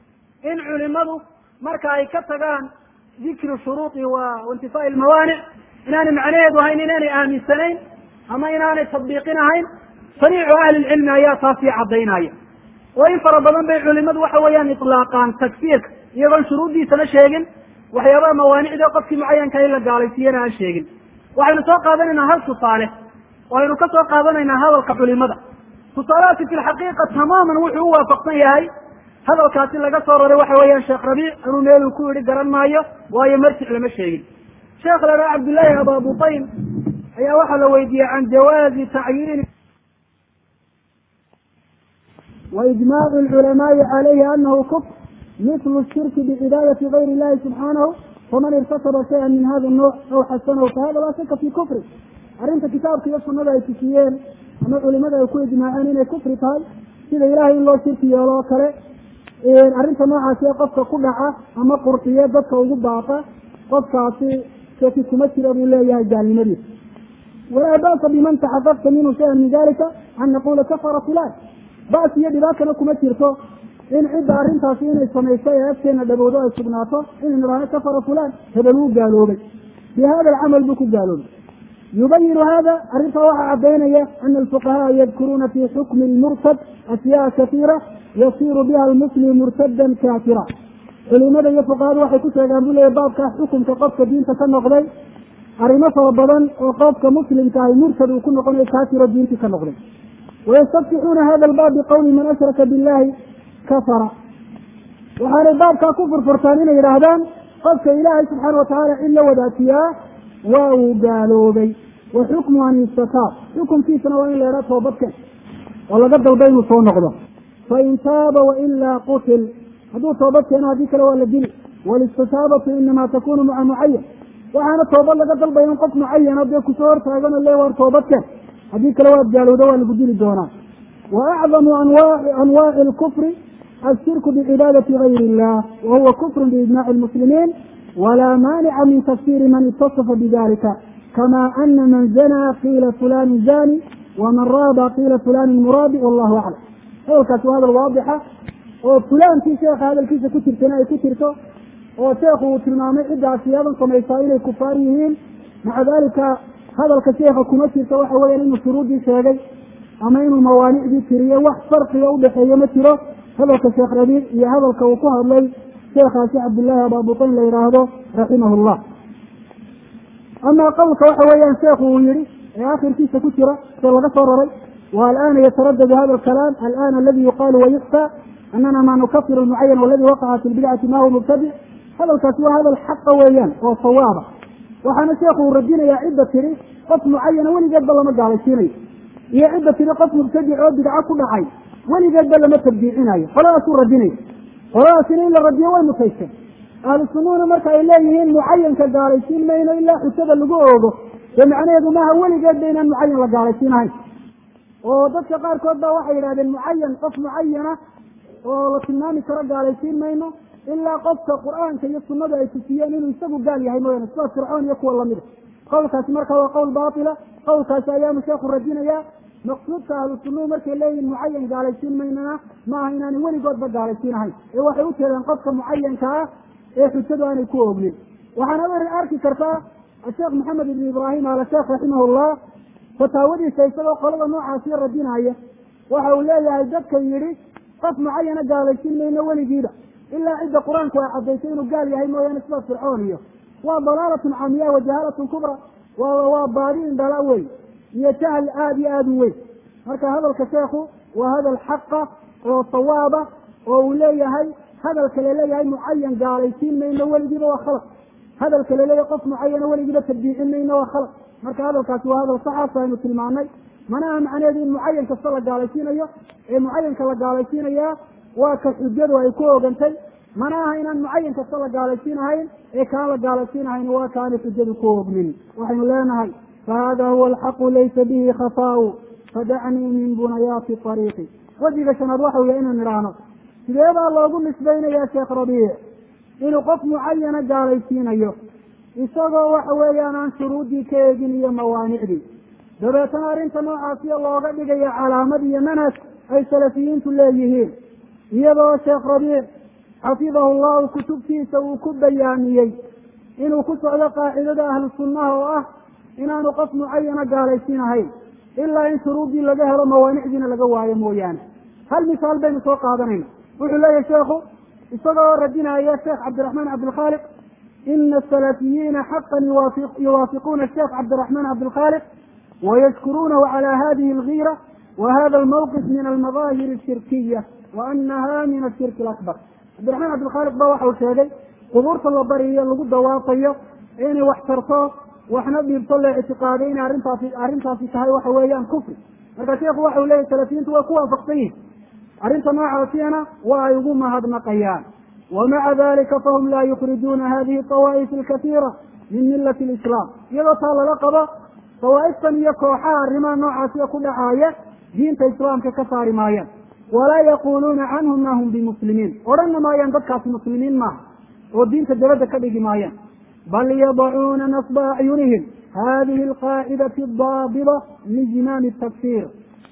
in culimadu marka ay ka tagaan dikru shuruudi wa intifaa'i ilmawaanic inaanay macnaheedu ahayn inaanay aaminsanayn ama inaanay tadbiiqin ahayn. sariicu ahli lcilmi ayaa taasii caddaynaya oo in fara badan bay culimadu waxa weeyaan itlaaqaan takfiirka iyagoon shuruuddiisana sheegin waxyaabaha mawaanicdii qofkii mucayanka in la gaalaysiiyana aan sheegin. waxaynu soo qaadanaynaa hal tusaale waxaynu ka soo qaadanaynaa hadalka culimada. tusaalahaasi fi lxaqiiqa tamaaman wuxuu u waafaqsan yahay hadalkaasi laga soo raray waxa weeyaan sheekh rabiic inuu meel uu ku yihi garan maayo waayo marjic lama sheegin. sheekh la dhaha cabdullaahi aba butayn ayaa waxaa la weydiiyey can jawaazi tacyiini waijmaacu lculamaai calayhi anahu kufr mislu shirki bicibaadati gayri illahi subxaanahu faman irtasaba shaya min hada nouc aw xasanahu fahada laa shaka fi kufri. arrinta kitaabka iyo sunada ay tusiyeen ama culimada ay ku ijmaaceen inay kufri tahay sida ilahay in loo shirki yeelo oo kale arrinta noocaasi ee qofka ku dhaca ama qurxiye dadka ugu baaqa qofkaasi shaki kuma jira buu leeyahay gaalnimadiisa. walaa ba'sa biman taxaqaqta minhu shayan min dalika أن نقول كفر فلان بأس يدي ذاك كما تيرتو إن عدة أرنتها في إن السميسية يبكينا دبوضاء السبناطة إن نرانا كفر فلان هبلوه قالوا بي بهذا العمل بكو قالوا بي يبين هذا أرنتها واحد عبينية أن الفقهاء يذكرون في حكم المرتد أشياء كثيرة يصير بها المسلم مرتدا كافرا فلماذا يفقهاء واحد كتير قالوا لي بابك حكم كقفك دين تكنغضي أرنا فربضا وقفك مسلم كاي مرتد وكل قنع كافر دين تكنغضي ويستفتحون هذا الباب بقول من أشرك بالله كفر وحال الباب كفر فرطانين يرهدان قفك إلهي سبحانه وتعالى إلا وداتياه وقالوا بي وحكم أن يستتاب حكم في سنوين لا يرى توبتك والله قد البين صون نقضه فإن تاب وإلا قتل هذو توبتك أنا هذيك لو ولا دين والاستتابة إنما تكون مع معين وأنا توبة لقد البين قف معين أبدأ كسور فأقول اللي ور توبتك هذيك لو قالوا دوا لبدين الدونات وأعظم أنواع أنواع الكفر الشرك بعبادة غير الله وهو كفر بإجماع المسلمين ولا مانع من تفسير من اتصف بذلك كما أن من زنى قيل فلان زاني ومن راب قيل فلان مرابي والله أعلم. هذا الواضحة وفلان في شيخ هذا الكيس كتر تناي كترته وشيخه تلمامي إدعى سيادا كما يسائل الكفاريين مع ذلك هذا الكشيخ كمتر سواء وين المشروط دي شيئا أمين الموانع دي سرية وحفرق يوضح يمتره هذا الكشيخ ربيع يا هذا الكوكوها اللي شيخ عبد الله أبا بطين ليراهده رحمه الله. أما قولك وحويا شيخه ويري يا آخر كيس كترة فلغة صرري والآن يتردد هذا الكلام الآن الذي يقال ويخفى أننا ما نكفر المعين والذي وقع في البدعة ما هو مبتدع هذا الكسوة هذا الحق ويان والصوابة وحنا شيخه ردينا يا عدة تري قف معين ولي قد الله ما قال الشيني يا عدة تري قف مبتدع عود بدعة كل عين ولي قد الله ما تبديعنا خلاص ردينا خلاص إلا الردية والمسيسة أهل السنون مركا إليهين معين كقاليسين ما إلا إلا حسد اللقوه بمعنى يدو ما هو ولي قد بين المعين لقاليسين هاي وضدك قال كوبا وحي هذا المعين قف معينة ولكنني كرا قاليسين ما إنه إلا قفت القرآن كي يصنع مدى يتسيان إنه يستقوا قال يا هاي موين اسمه فرعون يكوى الله مدى قولك اسمرك هو قول باطلة قولك أيام الشيخ الرجين يا مقصود أهل السنون مركا إليهين معين قاليسين ما إننا ما هيناني ولي قد بقاليسين هاي وحي وكذا أن قفت معين كا إيه حسدوا أن يكون أبنين وحنا أري أركي كرتا الشيخ محمد بن إبراهيم على الشيخ رحمه الله فتاودي سيسلوا قلوا نوع عصير الدين هاي وحاول لا يهددك يري قف معينة قال يشين من أول جيدة إلا عند قرآن كوحديثين وقال يا هاي موين اسمه فرعونية وضلالة عمياء وجهالة كبرى وبارين دلاوي يتهل آدي آدوي هكا هذا الكشيخ وهذا الحق والصوابة وولي هاي هذا الكلالي هاي معين قال يشين من أول جيدة وخلق هذا الكلالي قف معين أول جيدة تبديعين من وخلق marka hadalkaasi waa hadal sax ah aynu tilmaanay mana macnaheedu muayyan ka sala gaalaysiinayo ee muayyanka la gaalaysiinaya waa ka xujadu ay ku ogantay mana aha inaan muayyan ka sala gaalaysiinahayn ee kaan la gaalaysiinahayn waa kaan xujadu ku ognin waxaynu leenahay فهذا هو الحق ليس به خفاء فدعني من بنيات الطريق وجه شناد waxa weeye inaan niraano sideeda loogu nisbaynayaa sheekh Rabiic inuu qof muayyan gaalaysiinayo isagoo waxa weeyaan aan shuruudii ka eegin iyo mawaanicdii dabeetana arrinta noocaasiya looga dhigaya calaamad iyo manhaj ay salafiyiintu leeyihiin iyadoo sheekh Rabiic xafidahu llahu kutubtiisa uu ku bayaamiyey inuu ku socdo qaacidada ahlu sunnaha oo ah inaanu qof mucayana gaalaysiinahayn ilaa in shuruudii laga helo mawaanicdiina laga waayo mooyaane hal misaal baynu soo qaadanayna wuxuu leeyahay sheekhu isagoo radinaya sheekh cabdiraxmaan cabdilkhaaliq إن السلفيين حقا يوافق يوافقون الشيخ عبد الرحمن عبد الخالق ويشكرونه على هذه الغيرة وهذا الموقف من المظاهر الشركية وأنها من الشرك الأكبر. عبد الرحمن عبد الخالق بوح وشهدي قبور البرية اللي قد واطية إني واحترصوا وإحنا بنطلع اعتقادين أرنتها في أرنتها في سهاي وحويان كفر. هذا شيخ وحولي السلفيين توقوا فقطين أرنتها ما عرفينا ويقوم هذا مقيان. ومع ذلك فهم لا يخرجون هذه الطوائف الكثيرة من ملة الإسلام إذا طال لقبة طوائف يكوحا الرمان نوعا كل آية دين الإسلام ككفار مايا ولا يقولون عنهم ما هم بمسلمين ورن ما ينبكى في مسلمين ما والدين تجرد كبه مايا بل يضعون نصب أعينهم هذه القاعدة الضابطة لجنان التكفير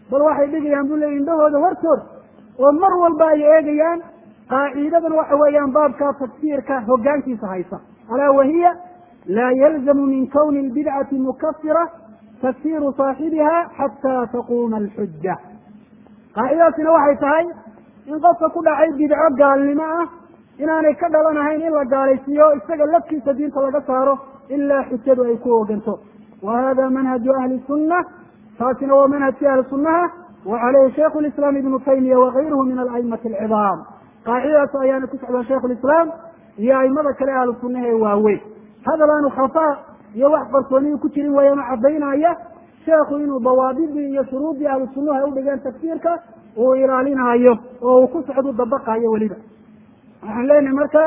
bal waxay dhigayaan buu leeyahy indhahooda hortood oo mar walba ay eegayaan qaacidadan waxa weeyaan baabka tafsiirka hoggaankiisa haysa alaa wahiya laa yalzamu min kawni lbidcati mukafira tafsiru saaxibiha xataa taquuma alxuja. qaacidadaasina waxay tahay in qofka ku dhacay bidco gaalnimo ah inaanay ka dhalanahayn in la gaalaysiiyo isaga lafkiisa diinta laga saaro ilaa xujadu ay ku oganto. wa hada manhaju ahli sunna, taasina waa manhajkii ahli sunnaha wa caleyhi shaykhu lislaam ibnu taymiya wagayruhu min alaimati alcidaam. qaacidadaas ayaana ku socdaa shaykhu lislaam iyo aimada kale ahlu sunnaha ee waaweyn. hadal aanu khafaa iyo wax qarsooniyu ku jirin wayama cadaynaya sheekhu inuu dawaabidii iyo shuruudii ahlu sunnaha ay udhigeen tafsiirka uu ilaalinaayo oo uu ku socdu dabaqaayo weliba. waxaan leenahay marka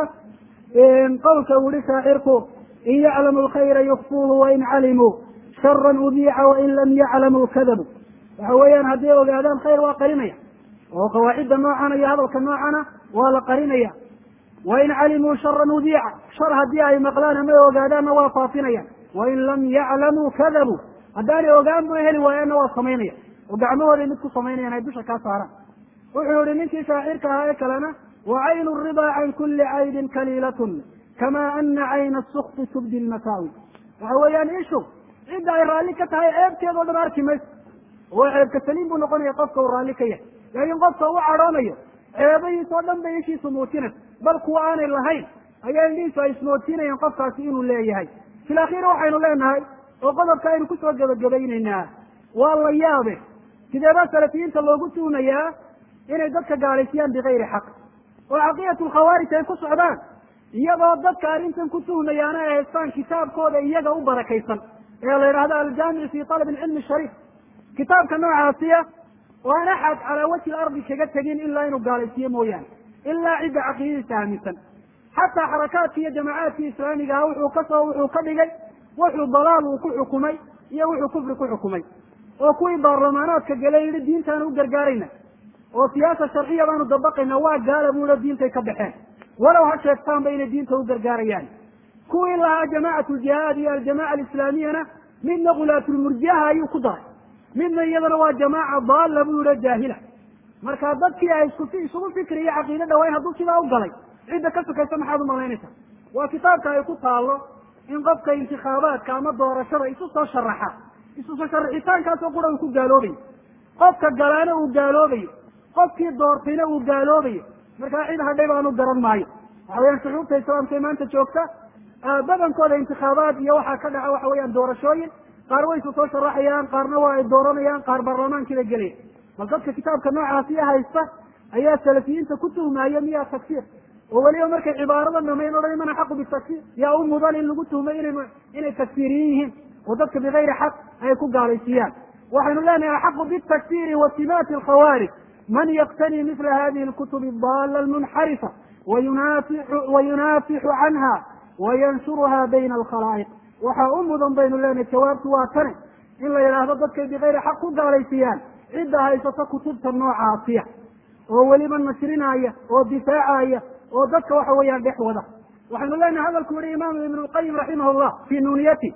qowlka uu yihi shaacirku in yaclamu lkhayra yukfuuhu wain calimuu sharan udiica wain lam yaclamuu kadabu. waxa weeyaan hadday ogaadaan khayr waa qarinaya oo qawaacidda noocana iyo hadalka noocana waa la qarinaya. wain calimuu sharan udiica, shar haddii ay maqlaan ama ogaadaanna waa faafinaya. wain lam yaclamuu kadabu, haddaanay ogaan bu heli waayaanna waa samaynaya oo gacmahooday mid ku samaynayaan ay dusha kaa saaraan. wuxuu yihi ninkii shaacirka ahaa ee kalena وعين الرضا عن كل عيب كليلة كما أن عين السخط تبدي المساوي. وحويان إيشو عند رالك تهي عيب كيدو دم أركي ميس وعيب كسليم بنقون يقفك ورالك يه يعني قفك وعرانيه عيبي صدام بيشي سموتينك بل قوان اللهين أيان ليسا يسموتين ينقفك سينو الله يهي في الأخير وحين الله نهي وقدر كاين كسوة جبين النهي والله يابه كذا بسألة انت لو قلتونا يا إنه دك قاليسيان بغير حق. وعقيدة الخوارج ay ku socdaan iyagoo dadka arrintan ku tuhmayaana ay haystaan kitaabkooda iyaga u barakaysan ee la yidhahdo aljaamic fi talab alcilmi shariif. kitaabka noocaasiya waan axad calaa wajhi lardi kaga tegin ilaa inuu gaalaysiiyo mooyaane ilaa cidda caqiidadiisa aaminsan. xataa xarakaadki iyo jamacaadkii islaamiga ah wuxuu kasoo wuxuu ka dhigay wuxuu dalaal uu ku xukumay iyo wuxuu kufri ku xukumay oo kuwii baarlamaanaadka galay yihi diintaanu u gargaarayna oo siyaasa sharciya baanu dabaqayna waa gaala buula diintay ka baxeen walow ha sheegtaanba inay diinta u gargaarayaan. kuwii lahaa jamaacatu ljihaad iyo aljamaca alislaamiyana midna khulaatulmurjiaha ayuu ku daray, midna iyadana waa jamaaca daalla buu yihi jaahila. marka dadkii ay isku isugu fikriyo caqiida dhawayn hadduu sidaa u galay cidda ka sokaysa maxaad u malaynaysa? waa kitaabka ay ku taalo in qofka intikhaabaadka ama doorashada isu soo sharaxa isu soo sharaxitaankaasoo qura uu ku gaaloobayo, qofka galaana uu gaaloobayo, qofkii doortayna uu gaaloobayo. markaa cid hadhay baanu garan maayo. waxa weyaan shucuubta islaamka ee maanta joogta badankooda intikhaabaad iyo waxaa ka dhaca waxa weyaan doorashooyin, qaar way isu soo sharaxayaan, qaarna waa ay dooranayaan, qaar baarlamaankiiba gelaya. bal dadka kitaabka noocaasiya haysta ayaa salafiyiinta ku tuhmaya miyaa takfiir oo weliba markay cibaarada dhamayn odhan man axaqu bitakfiir yaa u mudan in lagu tuhmay ina inay takfiiriyin yihiin oo dadka bigayri xaq ay ku gaalaysiiyaan. waxaynu leenahay axaqu bitakfiiri wa simaati alkhawaarij من يقتني مثل هذه الكتب الضالة المنحرفة وينافح, وينافح عنها وينشرها بين الخلائق. وحا أمضا بين الله الجواب تواتني إلا يلاحظ ضدك بغير حق قاليسيان عدها يسطى كتبت النوع عاصية وولمن نشرنا آية والدفاع آية وضدك وحويا بحوضة. وحن لنا هذا الكوري إمام ابن القيم رحمه الله في نونيته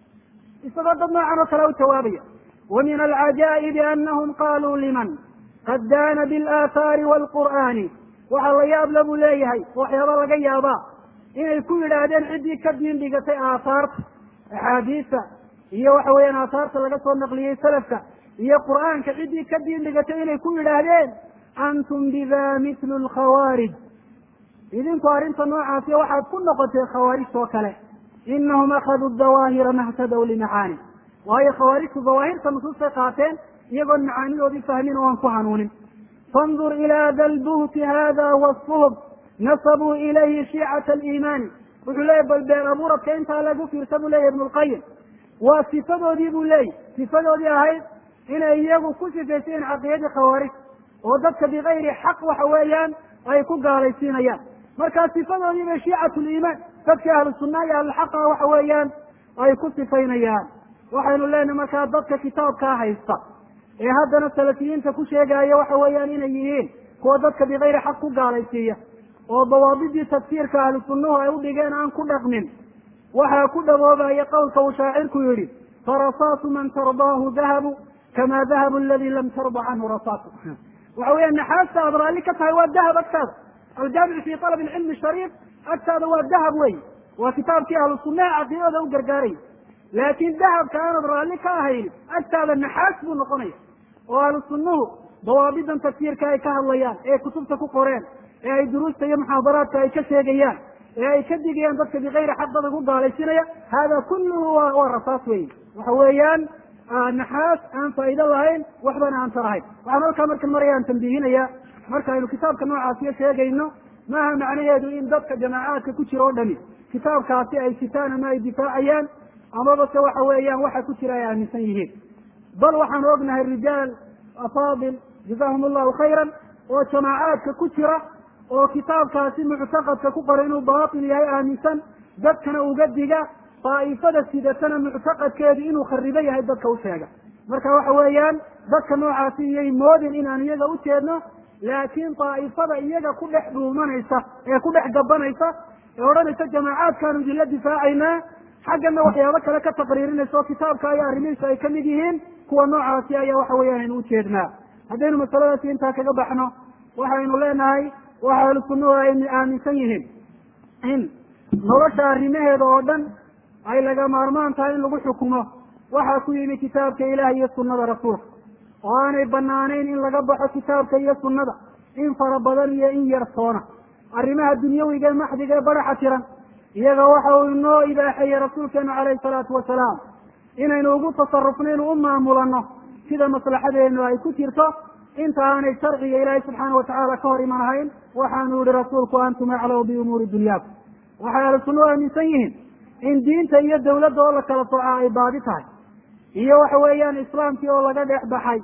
استفدنا عنه كلاو توابية. ومن العجائب أنهم قالوا لمن قد دان بالآثار والقرآن وحا la yaab la buu leeyahay waxyaaba laga yaabaa inay ku yidhaahdeen ciddii ka diin dhigatay aahaarta axaadiista iyo waxa weeyaan aahaarta laga soo naqliyey salafka iyo qur'aanka ciddii ka diin dhigatay inay ku yidhaahdeen antum bidaa mithlu lkhawaarij, idinku arrinta noocaasi waxaad ku noqotee khawaarijta oo kale. inahum akhaduu dawaahira mahtadow limacaani, waayo khawaarijtu dawaahirta nusuustay qaateen iyagoon macaanidoodii fahmin oo aan ku hanuunin. fandur ilaa da lbuhti hada wasfuhum nasabuu ilayhi shiicata aliimaani. wuxuu leeyahy bal been abuuradka intaa lagu fiirsa buu leeyahy ibnu lqayim waa sifadoodii buu leeyahy sifadoodii ahayd inay iyagu ku sifayseen caqiidadii khawaarij oo dadka bigayri xaq waxa weeyaan ay ku gaalaysiinayaan. markaa sifadoodii bay shiicatu liimaan dadkii ahlu sunnaha iyo ahluxaqa waxa weeyaan ay ku sifaynayaan. waxaynu leenahay markaa dadka kitaabkaa haysta ee haddana salafiyiinta ku sheegaya waxa weeyaan inay yihiin kuwa dadka bigayri xaq ku gaalaysiiya oo dawaabidii tafsiirka ahlu sunnuhu ay udhigeen aan ku dhaqmin, waxaa ku dhawoobaya qowlka uu shaacirku yihi farasaatu man tardaahu dahabu كما ذهب الذي لم ترضى عنه رصاصه. وهو أن حاسة أضرالي كتها هو الذهب أكثر. الجامع في طلب العلم الشريف أكثر هو الذهب وي وكتاب كي أهل السنة عقيدة وقرقاري. لكن ذهب كان أضرالي كاهين أكثر النحاس بالنقنية وأهل السنة ضوابطا تفسير كاي كهالليان إيه كتبتك قرين إيه دروس تي محاضرات كاي كشيغيان إيه كدقيان ضدك بغير حق ضدك قاليسينيا هذا كله هو الرصاص وي وحويان النحاس أن فائدة اللهين وحبنا أن ترهين وعمل كامرك المريان تنبيهين يا مركا إنه كتاب كنوع عاسية شيئا إنه ما معنى يدو إن ضدك جماعات كتير ودني كتاب كاسي أي ستان ما يدفاعيان أما بس وحويان وحا كتير يا نسيه بل وحن وقنها الرجال أفاضل جزاهم الله خيرا وجماعات كتيرة وكتاب كاسي معتقد ككبر إنه باطل يا آنسا ضدكنا وقدقا طائفة سيدتنا معتقد كيدي إنه خربيها ضدك وشيغا مركا وحويان ضدك نوعاسي يمودن إن أن يغا وشيغنا لكن طائفة إيجا كل حدومانيسا إيه كل حدومانيسا ورانيسا جماعات كانوا جل دفاعينا حقنا وحيابك لك تقريرين سوى كتاب كايا رميسا يكمديهين كوا نوعاسي أيا وحويان وشيغنا هذين مسألة انتا كقبحنا وحين لنا هاي وحال السنوة إن آمسيهم إن نرشا رميه دوردن أي لغا مارمان تاين لغو حكمه وحا كويني كتاب كإلهي السنة رسوله واني بنانين إن لغبح كتاب كي السنة إن فربضن إن يرسونه الرماه الدنيوي قال محدي قال برحة ترا يغا وحاو إنه إذا حي رسولك عليه الصلاة والسلام إن إنه تصرفنين أمة ملنه كذا مصلحة إنه أي كتيرته انت عن الشرع إلهي سبحانه وتعالى كهر منهين وحانوا لرسولك وأنتم أعلوا بأمور الدنيا وحيال السنوة من سيهم إن دينتا هي الدولة والله كلا صرعا عبادتها هي وحويان إسلام كي والله قد يحبحي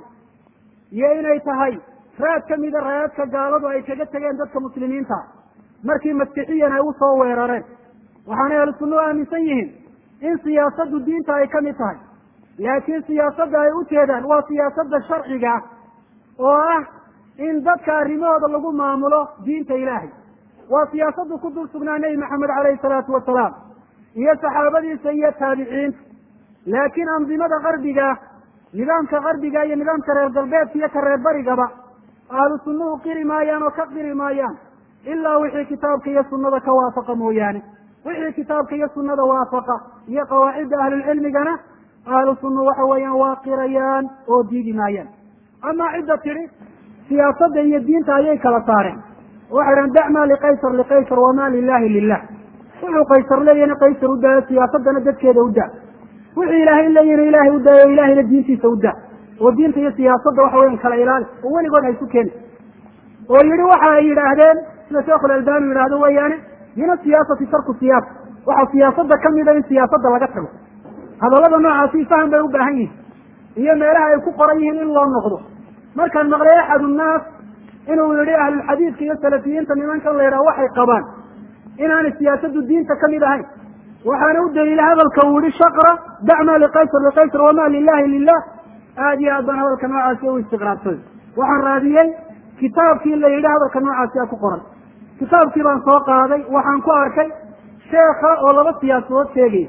هي إني تهي فرات كم إذا رأيتك قالوا أي شجت تجين ذاتك مسلمين تا مركي مسيحيا أوصوا ويرارين وحيال السنوة من سيهم إن سياسة الدين تهي كم تهي لكن سياسة هي أتيدا وسياسة الشرع واه إن ذكر رماد الله معامله دين إلهي وسياسة كدر سبناني محمد عليه الصلاة والسلام هي صحابة سيئة تابعين لكن أنظمة غربية نظام كغربية هي نظام كرير قلبات هي كرير بريقة أهل السنة قري مايان وكقري مايان إلا وحي كتاب كي السنة كوافق موياني وحي كتاب كي السنة وافق هي قواعد أهل العلم جنا أهل السنة وحويان واقريان وديد مايان أما عدة تري سياسة هي الدين تايي كلا صارين وحنا دعما لقيصر لقيصر وما لله لله وحو قيصر لينا قيصر ودا سياسة ندت كذا ودا وحي إله إلا ين إله ودا إله الدين في سودا والدين هي سياسة وحوين كلا إلال هو اللي قلنا يسكن ويري وحا يراهدين نشوف الألبان يراهدوا ويانا هنا السياسة ترك السياسة وحا سياسة كم يدين سياسة لقتله هذا لذا نوع في فهم بيوبهيه هي ما لها يكون قريهم إلا النقض ما كان مغري أحد الناس إنه يريد أهل الحديث كي السلفيين تنمان كان يرى وحي قبان إن أنا سياسة الدين تكمل هاي وحنود إلى هذا الكون الشقرة دعما لقيصر لقيصر وما لله لله آدي أبنا هذا الكنوع عاسيوي استغراب سوي وحن راضيين كتاب في اللي يريد هذا الكنوع عاسيوي قرن كتاب في بان سوق هذا وحن كواركي شيخة والله سياسة تيجي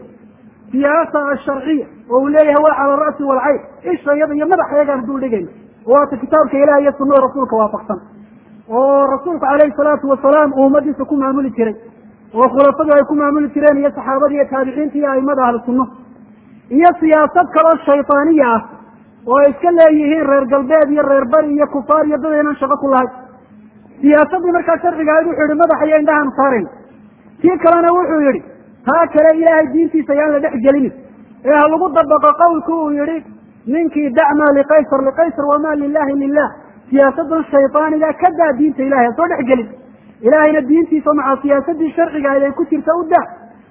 سياسة الشرعية ووليه هو على الرأس والعين إيش يبي يمدح يجعل دول دقين وهذا كتاب كإلهي يسمى رسولك وافقا ورسولك عليه الصلاة والسلام ومجلس يكون معمول الترين وخلافته يكون معمول الترين هي صحابة هي تابعين فيها أئمة على السنة هي سياسات كلا الشيطانية ويسكن هي رير قلبات هي رير بري هي كفار يبدأ ينشغل كلها سياسات مركز شرعي قاعد يحيي مدح هي عندها نصارين في كلام وحي يري هكذا إلهي الدين في سيان لدح جليل إيه اللي مضبط قولك يريد منك دعما لقيصر لقيصر وما لله لله سياسة الشيطان إذا كدا دين إلهي صدح جليل إلهي الدين في سمع سياسة الشرق إذا كتير تودع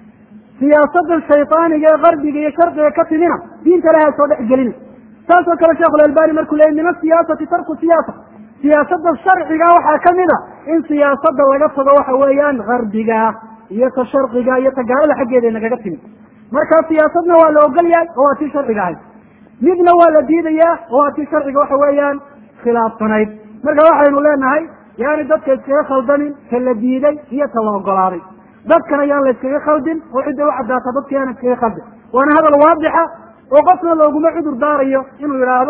سياسة الشيطان إذا غربي إذا شرق إذا كتلنا دين لها صدح جليل ساسا كلا شيخ الألباني مركو لأن من السياسة ترك سياسة سياسة الشرق إذا وحا كمنا إن سياسة وقفة وحا ويان غربي يتا شرقيا يتا قال حقيقة إنك قتني مركز سياستنا ولا أقليا هو تي شرقيا midna waa la diidayaa oo ati sharciga waxa weeyaan khilaafsanayd marka waxaynu leenahay yaani dadka iskaga khaldanin kala diiday iyo kala ogolaaday dadkana yaan la iskaga khaldin oo cidda wax cadaata dadka yaan iskaga khaldin waana hadal waadixa oo qofna looguma cudur daarayo inuu yiraahdo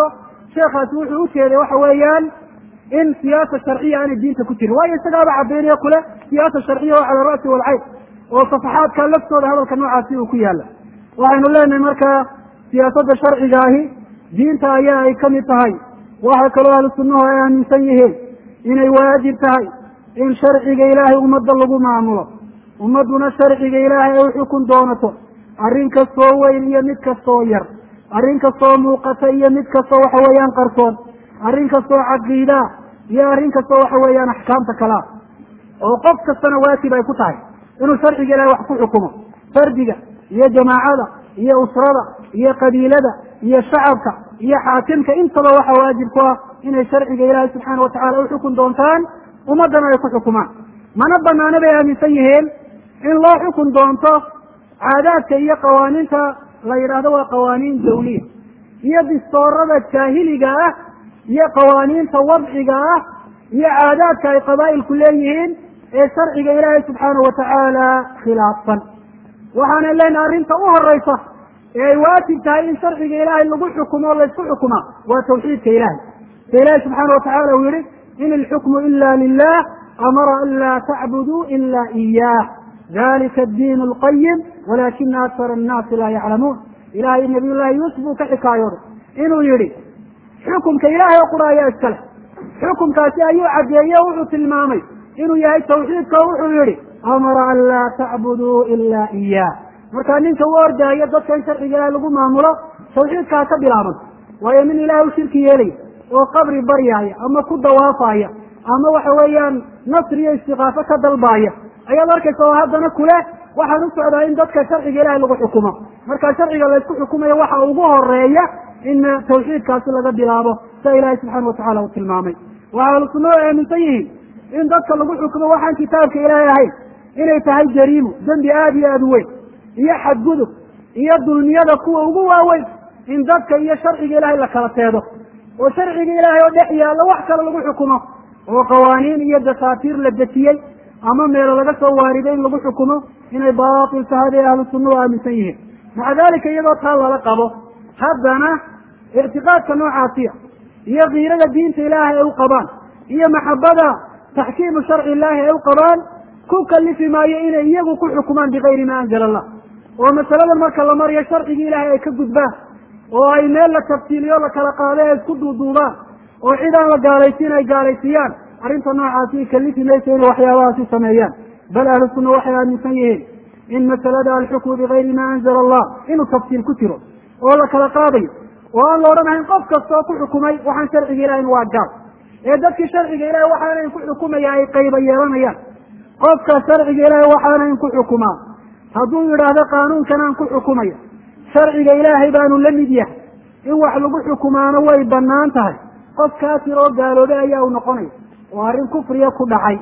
sheekhaasi wuxuu ujeeday waxa weeyaan in siyaasa sharciya aanay diinta ku jirin, waayo isagaaba cadeynayo kule siyaasa sharciya oo cala ra'si walcayn, oo safaxaadka laftooda hadalka noocaasi uu ku yaala. waxaynu leenahay markaa siyaasadda sharciga ahi diinta ayaa ay kamid tahay. waxaa kaloo ahlu sunnahu ay aaminsan yihiin inay waajib tahay in sharciga ilaahay ummadda lagu maamulo, ummadduna sharciga ilaahay ay uxukun doonato arrin kastoo weyn iyo mid kastoo yar, arrin kastoo muuqata iyo mid kastoo waxa weeyaan qarsoon, arrin kastoo caqiidaa iyo arrin kastoo waxa weeyaan axkaamta kalaa, oo qof kastana waajib ay ku tahay inuu sharciga ilaahay wax ku xukumo. fardiga iyo jamaacada iyo usrada iyo qabiilada iyo shacabka iyo xaakimka intaba waxa waajib ku ah inay sharciga ilaahay subxaana watacala uxukun doontaan, ummaddana ay ku xukumaan. mana banaana bay aaminsan yihiin in loo xukun doonto caadaadka iyo qawaaniinta la yidhaahdo waa qawaaniin dawliya, iyo distoorada jaahiliga ah iyo qawaaniinta wadciga ah iyo caadaadka ay qabaa'ilku leeyihiin ee sharciga ilaahay subxaanahu watacaala khilaafsan. waxaana leenahay arrinta u horeysa ee ay waajib tahay in sharciga ilaahay lagu xukumo o laysku xukumaa waa tawxiidka ilaahay. sa ilaahay subxaana watacala uu yihi in ilxukmu ila lilah amara an laa tacbuduu ila iyaah dalika addiin alqayim walakina akara annaasi laa yaclamuun. ilahay nabiy llahi yuusuf uu ka xikaayooday inuu yihi xukumka ilaahay oo qura ayaa iskale. xukumkaasi ayuu caddeeye o wuxuu tilmaamay inuu yahay tawxiidka o wuxuu yihi amara an laa tacbuduu ila iyaah. markaa ninka u ordaayo dadka in sharciga ilaahay lagu maamulo tawxiidka ha ka bilaaban, waayo min ilahay u shirki yeelaya oo qabri baryaaya ama ku dawaafaya ama waxa weeyaan nasri iyo istikaafo ka dalbaaya ayaad arkaysa oo haddana kule waxaan u socdaa in dadka sharciga ilaahay lagu xukumo. markaa sharciga laysku xukumayo waxa ugu horeeya in tawxiidkaasi laga bilaabo sa ilaahay subxaana watacala uu tilmaamay. waxaa ahlu sunnadu ay aaminsan yihiin in dadka lagu xukumo waxaan kitaabka ilaahay ahayn inay tahay jariimo, dembi aada iyo aada u weyn iyo xadgudub iyo dulmiyada kuwa ugu waaweyn in dadka iyo sharciga ilaahay la kala teedo oo sharciga ilaahay oo dhex yaalla wax kale lagu xukumo oo qawaaniin iyo dasaatiir la dejiyey ama meelo laga soo waariday in lagu xukumo inay baatil tahay bay ahlu sunnadu aaminsan yihiin. maca dalika iyadoo taa lala qabo haddana ictiqaadka noocaasiya iyo kiirada diinta ilaahay ay u qabaan iyo maxabada taxkiimu sharci illaahi ay u qabaan ku kalifi maayo inay iyagu ku xukumaan bigayri ma anzala allah, oo masaladan marka la mariyo sharcigii ilaahay ay ka gudbaan oo ay meel la tafsiiliyo la kala qaado ay isku duuduubaan oo cid aan la gaalaysiin ay gaalaysiiyaan, arrinta noocaasi kalifi maysa inay waxyaabahaasi sameeyaan. bal ahlu sunna waxay aaminsan yihiin in masalada alxukmu bigayri ma anzala allah inuu tafsiil ku jiro oo la kala qaadayo oo aan la odhanahayn qof kastoo ku xukumay waxaan sharciga ilahayn waa gaal, ee dadkii sharciga ilahay waxaanayn ku xukumaya ay qayba yeelanayaan. qofka sharciga ilaahay waxaanayn ku xukumaa hadduu yidhaahdo qaanuunkan aan ku xukumaya sharciga ilaahay baanu la mid yahay, in wax lagu xukumaano way banaan tahay, qof kaafir oo gaaloobay ayaa u noqonaya oo arrin kufriya ku dhacay.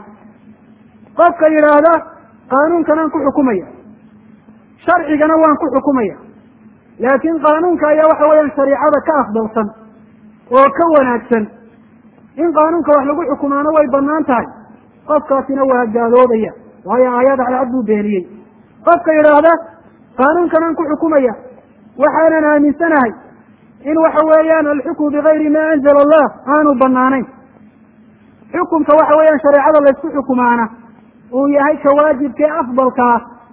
qofka yidhaahda qaanuunkan aan ku xukumaya sharcigana waan ku xukumaya laakiin qaanuunka ayaa waxa weeyaan shariicada ka afdalsan oo ka wanaagsan, in qaanuunka wax lagu xukumaano way banaan tahay, qofkaasina waa gaaloobaya waayo aayaad cadcad buu beeniyey. qofka yidhaahda qaanuunkan aan ku xukumaya waxaanan aaminsanahay in waxa weeyaan alxukmu bigayri ma anzala allah aanu banaanayn, xukumka waxa weeyaan shareecada laysku xukumaana uu yahay ka waajibkee afdalkaa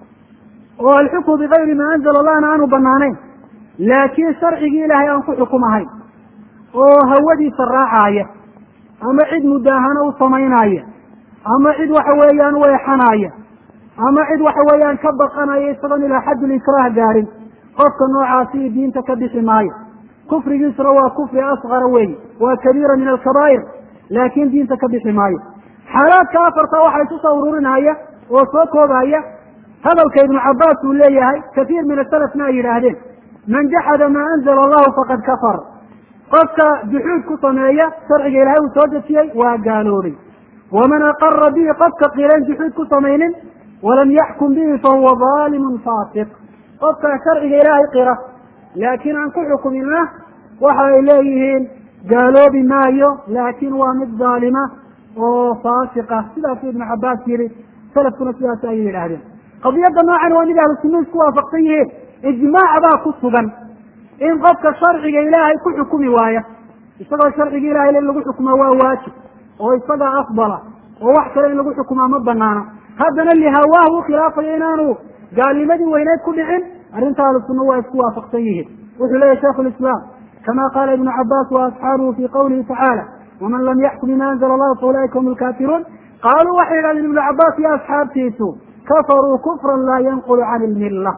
oo alxukmu bigayri ma anzala allahna aanu banaanayn, laakiin sharcigii ilaahay aan ku xukumahayn oo hawadiisa raacaya ama cid mudaahano u samaynaya ama cid waxa weeyaan weexanaya ama cid waxa weeyaan ka baqanaya isagoon ilaa xaddul ikraah gaarin, qofka noocaasi diinta ka bixi maayo. kufrigiisuna waa kufri asqara weyi, waa kabiira min alkabaa'ir, laakiin diinta ka bixi maayo. xaalaadka afarta waxaa isu soo ururinaya oo soo koobaya hadalka ibnu cabaas uu leeyahay katiir min asalafna ay yidhaahdeen man jaxada maa anzala allahu faqad kafar. qofka juxuud ku sameeya sharciga ilaahay uu soo dejiyey waa gaaloobay. waman aqara bihi qofka qiilan juxuud ku samaynin walam yaxkum bihi fahuwa zaalimun faasiq. qofka sharciga ilaahay qira laakiin aan ku xukumina waxa ay leeyihiin gaaloobi maayo, laakiin waa mid zaalima oo faasiqa, sidaasu ibnu cabaas yiri, salafkuna sidaas ayay yidhaahdeen. qadiyadda noocan waa mid ahlu sunna isku waafaqsan yihiin, ijmaac baa ku sugan in qofka sharciga ilaahay ku xukumi waaya isagoo sharcigii ilahay in lagu xukumaa waa waajib oo isagaa afdala oo wax kale in lagu xukumaa ma banaana, haddana lihawaahu u khilaafaya inaanu gaalnimadii weyneed ku dhicin, arrinta ahlu sunna waa isku waafaqsan yihiin. wuxuu leeyahy shaikhu lislaam kama qaala ibnu cabaas wa asxaabuhu fi qawlihi tacaala waman lam yaxkum bima anzala allahu fa ulaika hum lkaafiruun, qaaluu waxay yidhahdeen ibnu cabaas iyo asxaabtiisu kafaruu kufran laa yanqulu can ilmilla.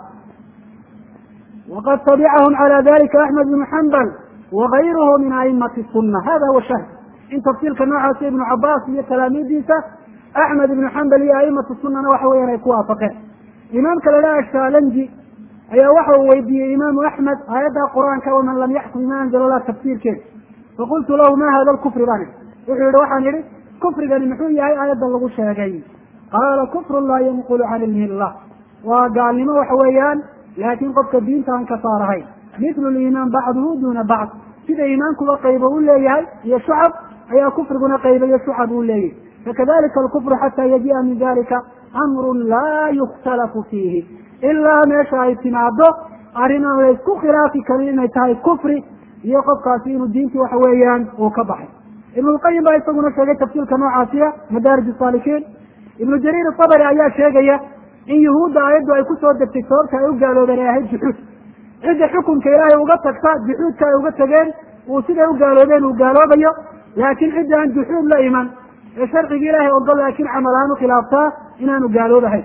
waqad tabicahum cala dalika axmed ibnu xambal wagayruhu min aimati sunna. hada huwa shahd in tafsiilka noocaasi ibnu cabaas iyo talaamiidiisa axmed ibnu xambal iyo aimatu sunnana waxa weeyaan ay ku waafaqeen. imaamka la dhaha shaalanji ayaa waxa uu weydiiyey imaamu axmed aayadda qur-aanka waman lam yaxkum bima anzala allah tafsiirkeeda, faqultu lahu ma hada lkufri bani, wuxuu yihi waxaan idhi kufrigani muxuu yahay aayadda lagu sheegay? qaala kufrun laa yanqulu can ilmilla, waa gaalnimo waxa weeyaan laakiin qofka diinta aan ka saarahayn, mitlu liimaan bacduhu duna bacd, sida iimaankuba qaybo u leeyahay iyo shucab ayaa kufriguna qaybo iyo shucab u leeyahay. fakadalika alkufru xataa yaji'a min dalika amrun laa yukhtalafu fiihi, ilaa meesha ay timaado arrin aan la isku khilaafi karin inay tahay kufri iyo qofkaasi inuu diintii waxa weeyaan uu ka baxay. ibnulqayim baa isaguna sheegay tafsiilka noocaasiya madaarij saalikiin. ibnu jariir asabri ayaa sheegaya in yuhuudda aayaddu ay kusoo degtay sababta ay u gaaloobeen ay ahayd juxuud, cidda xukunka ilaahay uga tagta juxuudka ay uga tageen uu siday u gaaloobeen uu gaaloobayo, laakiin cidda aan juxuud la iman ee sharciga ilaahay ogol laakiin camal ahaan u khilaaftaa inaanu gaaloobahayn.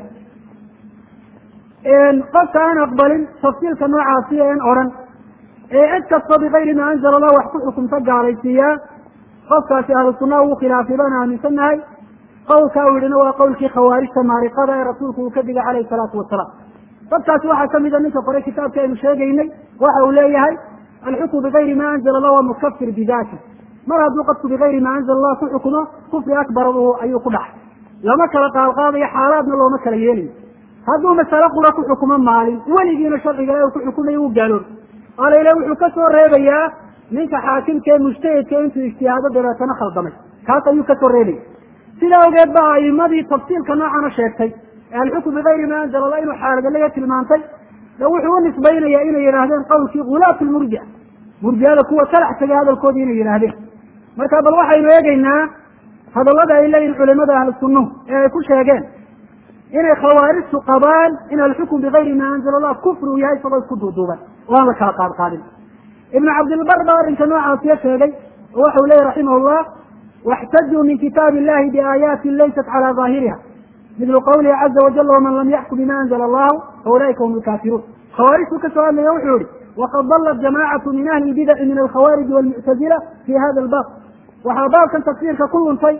qofka aan aqbalin tafsiilka noocaasi en odhan ee cid kastoo bikayri maa anzala allah wax ku xukumta gaalaysiiyaa, qofkaasi ahlu sunnaha uu khilaafay baan aaminsannahay. qowlka uu yidhina waa qowlkii khawaarijta maariqada ee rasuulku uu ka dhigay calayhi salaatu wasalaam. dadkaasi waxaa kamida ninka qoray kitaabka aynu sheegaynay, waxa uu leeyahay alxukmu bigayri ma anzala allah waa mukafir bidaati, mar hadduu qofku bigayri maa anzala allah ku xukumo kufri akbar ayuu ku dhacay, lama kala qaalqaadayo, xaalaadna looma kala yeelayo. hadduu masale qura ku xukumo maalin weligiina sharciga ilahi ku xukumayo wuu gaaloob, alale wuxuu ka soo reebayaa ninka xaakimka ee mujtahidka intuu ijtihaado dabeetana khaldamay, kaas ayuu kasoo reebaya. sidaa ogeed ba aimadii tafsiilka noocana sheegtay ee alxukmu bigayri ma anzala allah inuu xaaladalaga tilmaantay, de wuxuu u nisbaynayaa inay yidhaahdeen qowlkii gulaatu lmurjica, murjicada kuwa talax tegay hadalkoodii inay yidhaahdeen. marka bal waxaynu eegeynaa hadallada ay leeyihin culimada ahlu sunnuhu ee ay ku sheegeen inay khawaarijtu qabaan in alxukm bigayri ma anzala allah kufri uu yahay isagoo isku duuduuban oo aan la kala qaad qaadin. ibnu cabdilbar baa arrinka noocaasiya sheegay oo waxau leeyahy raximah llah واxtajuu min kitaabi illahi biaayati laysat calى ظaahiriha midlu qawlihi caza wajal waman lam yaxkum bima anzla allahu faulaika hum lkaafiruun. khawaarijtu ka soo hadlaya wuxuu yihi waqad dalat jamacatu min ahli lbidaci min alkhawaariji walmuctazila fi hada lbaab, waxaa baabkan tafsiirka ku luntay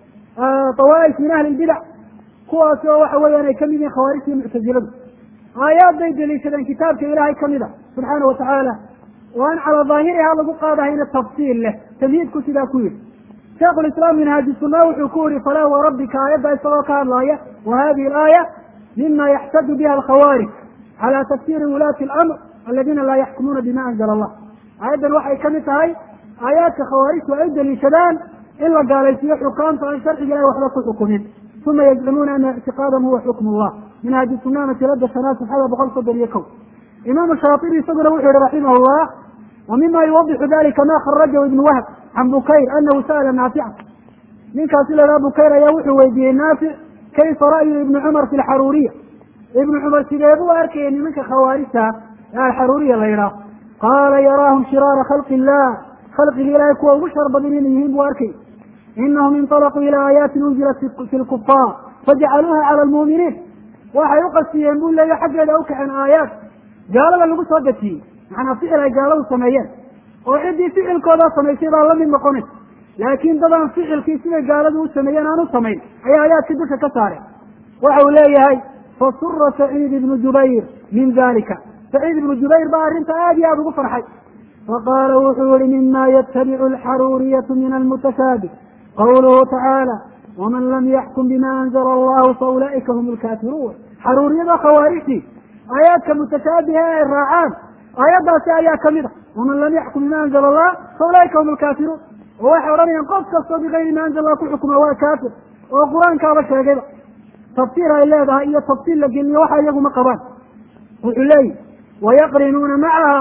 awaaif min ahli lbidac, kuwaasi oo waxa weeyaan ay kamid yihiin khawaarijta iyo muctaziladu. aayaad bay deliishadeen kitaabka ilaahay kamida subxaana watacaala oo aan calaa daahiriha lagu qaadahayna tafsiil leh, tamhiidku sidaa ku yihi. sheikh lislaam minhaaji sunna wuxuu ku yihi falaa warabbika aayadda isagoo ka hadlaaya wa hadihi alaaya mima yaxtaju biha alkhawaarij cala tafsiri wulaati alamr aladiina laa yaxkumuuna bima anzala allah. aayaddan waxay kamid tahay aayaadka khawaarijtu ay deliishadaan in la gaalaysiiyo xukaamta aan sharciga ilahi waxba ku xukumin, uma yazcumuuna ana ictiqaadahum huwa xukm allah. minhaaji sunna masalada shanaad saxada boqol soddon iyo kow. imaamu shaatibi isaguna wuxuu yihi raximah llah wa mima yuwadixu dalika ma kharajahu ibnu wahb can bukayr anahu sa'ala naafica, ninkaasi lahaa bukayr ayaa wuxuu weydiiyey naafic kayfa ra'yu ibni cumar fi lxaruuriya, ibnu cumar sidee buu arkayay nimanka khawaarijta ee alxaruuriya la yidhaah. qaala yaraahum shiraara khalqi illah, khalqiga ilahay kuwa ugu shar badan inay yihiin buu arkay. inahum inطalaquu ila aayaatin unzilat fi lkufaar fajacaluuha cala lmu'miniin, waxay u qasiyeen buu leeya xaggeeda u kaceen aayaad gaalada lagu soo dejiyey, macnaa ficil ay gaaladu sameeyeen oo ciddii ficilkoodaa samaysay baa lamid noqonaysa, laakiin dadaan ficilkii siday gaaladu u sameeyeen aan u samayn ayaa aayaadka dusha ka saareen. waxa uu leeyahay fasura saciid ibnu jubayr min dalika, saciid ibnu jubayr baa arrinta aad iyo aada ugu farxay, faqaala wuxuu yihi mima yatabicu alxaruuriyatu min almutashaabih qawluhu tacaala waman lam yaxkum bima anzala allahu faulaa'ika hum lkaafiruun. xaruuriyada khawaarijtii aayaadka mutashaabiha ay raacaan aayaddaasi ayaa kamid a waman lam yaxkum bima anzala allah faulaa'ika hum lkaafiruun, oo waxay odhanayaan qof kastoo bigayri ma anzala allah ku xukuma waa kaafir, oo qur-aankaaba sheegayba. tafsiir ay leedahay iyo tafsiil la geliyo waxa iyaguma qabaan. wuxuu leeyihi wayaqrinuuna macaha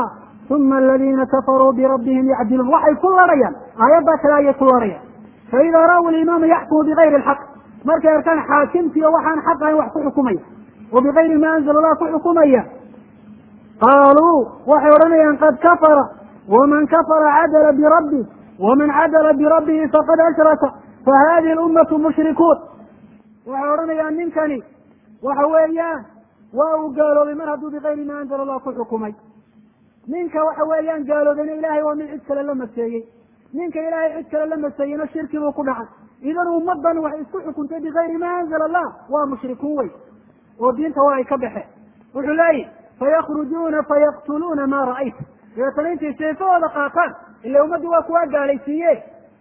ثم الذين كفروا بربهم يعدلون وحي كل ريان آيات لا كل ريان فإذا رأوا الإمام يحكم بغير الحق مركا كان حاكمتي وحان حقا وحكو حكومية وبغير ما أنزل الله حكومية قالوا وحورنا قد كفر ومن كفر عدل بربه ومن عدل بربه فقد أشرك فهذه الأمة مشركون وحورنا أن نمكني وحويان واو قالوا لمن هدوا بغير ما أنزل الله حكومية منك وحويان قالوا بين إلهي ومن عدك لما السيئ منك إلهي عدك لما السيئ الشرك وقنعا إذا أمضا وحيسكحوا كنت بغير ما أنزل الله ومشركون ودين تواعي كبحه وحلاي فيخرجون فيقتلون ما رأيت يتلين سيفوا لقاقان اللي أمضوا أكوا قالي سيئ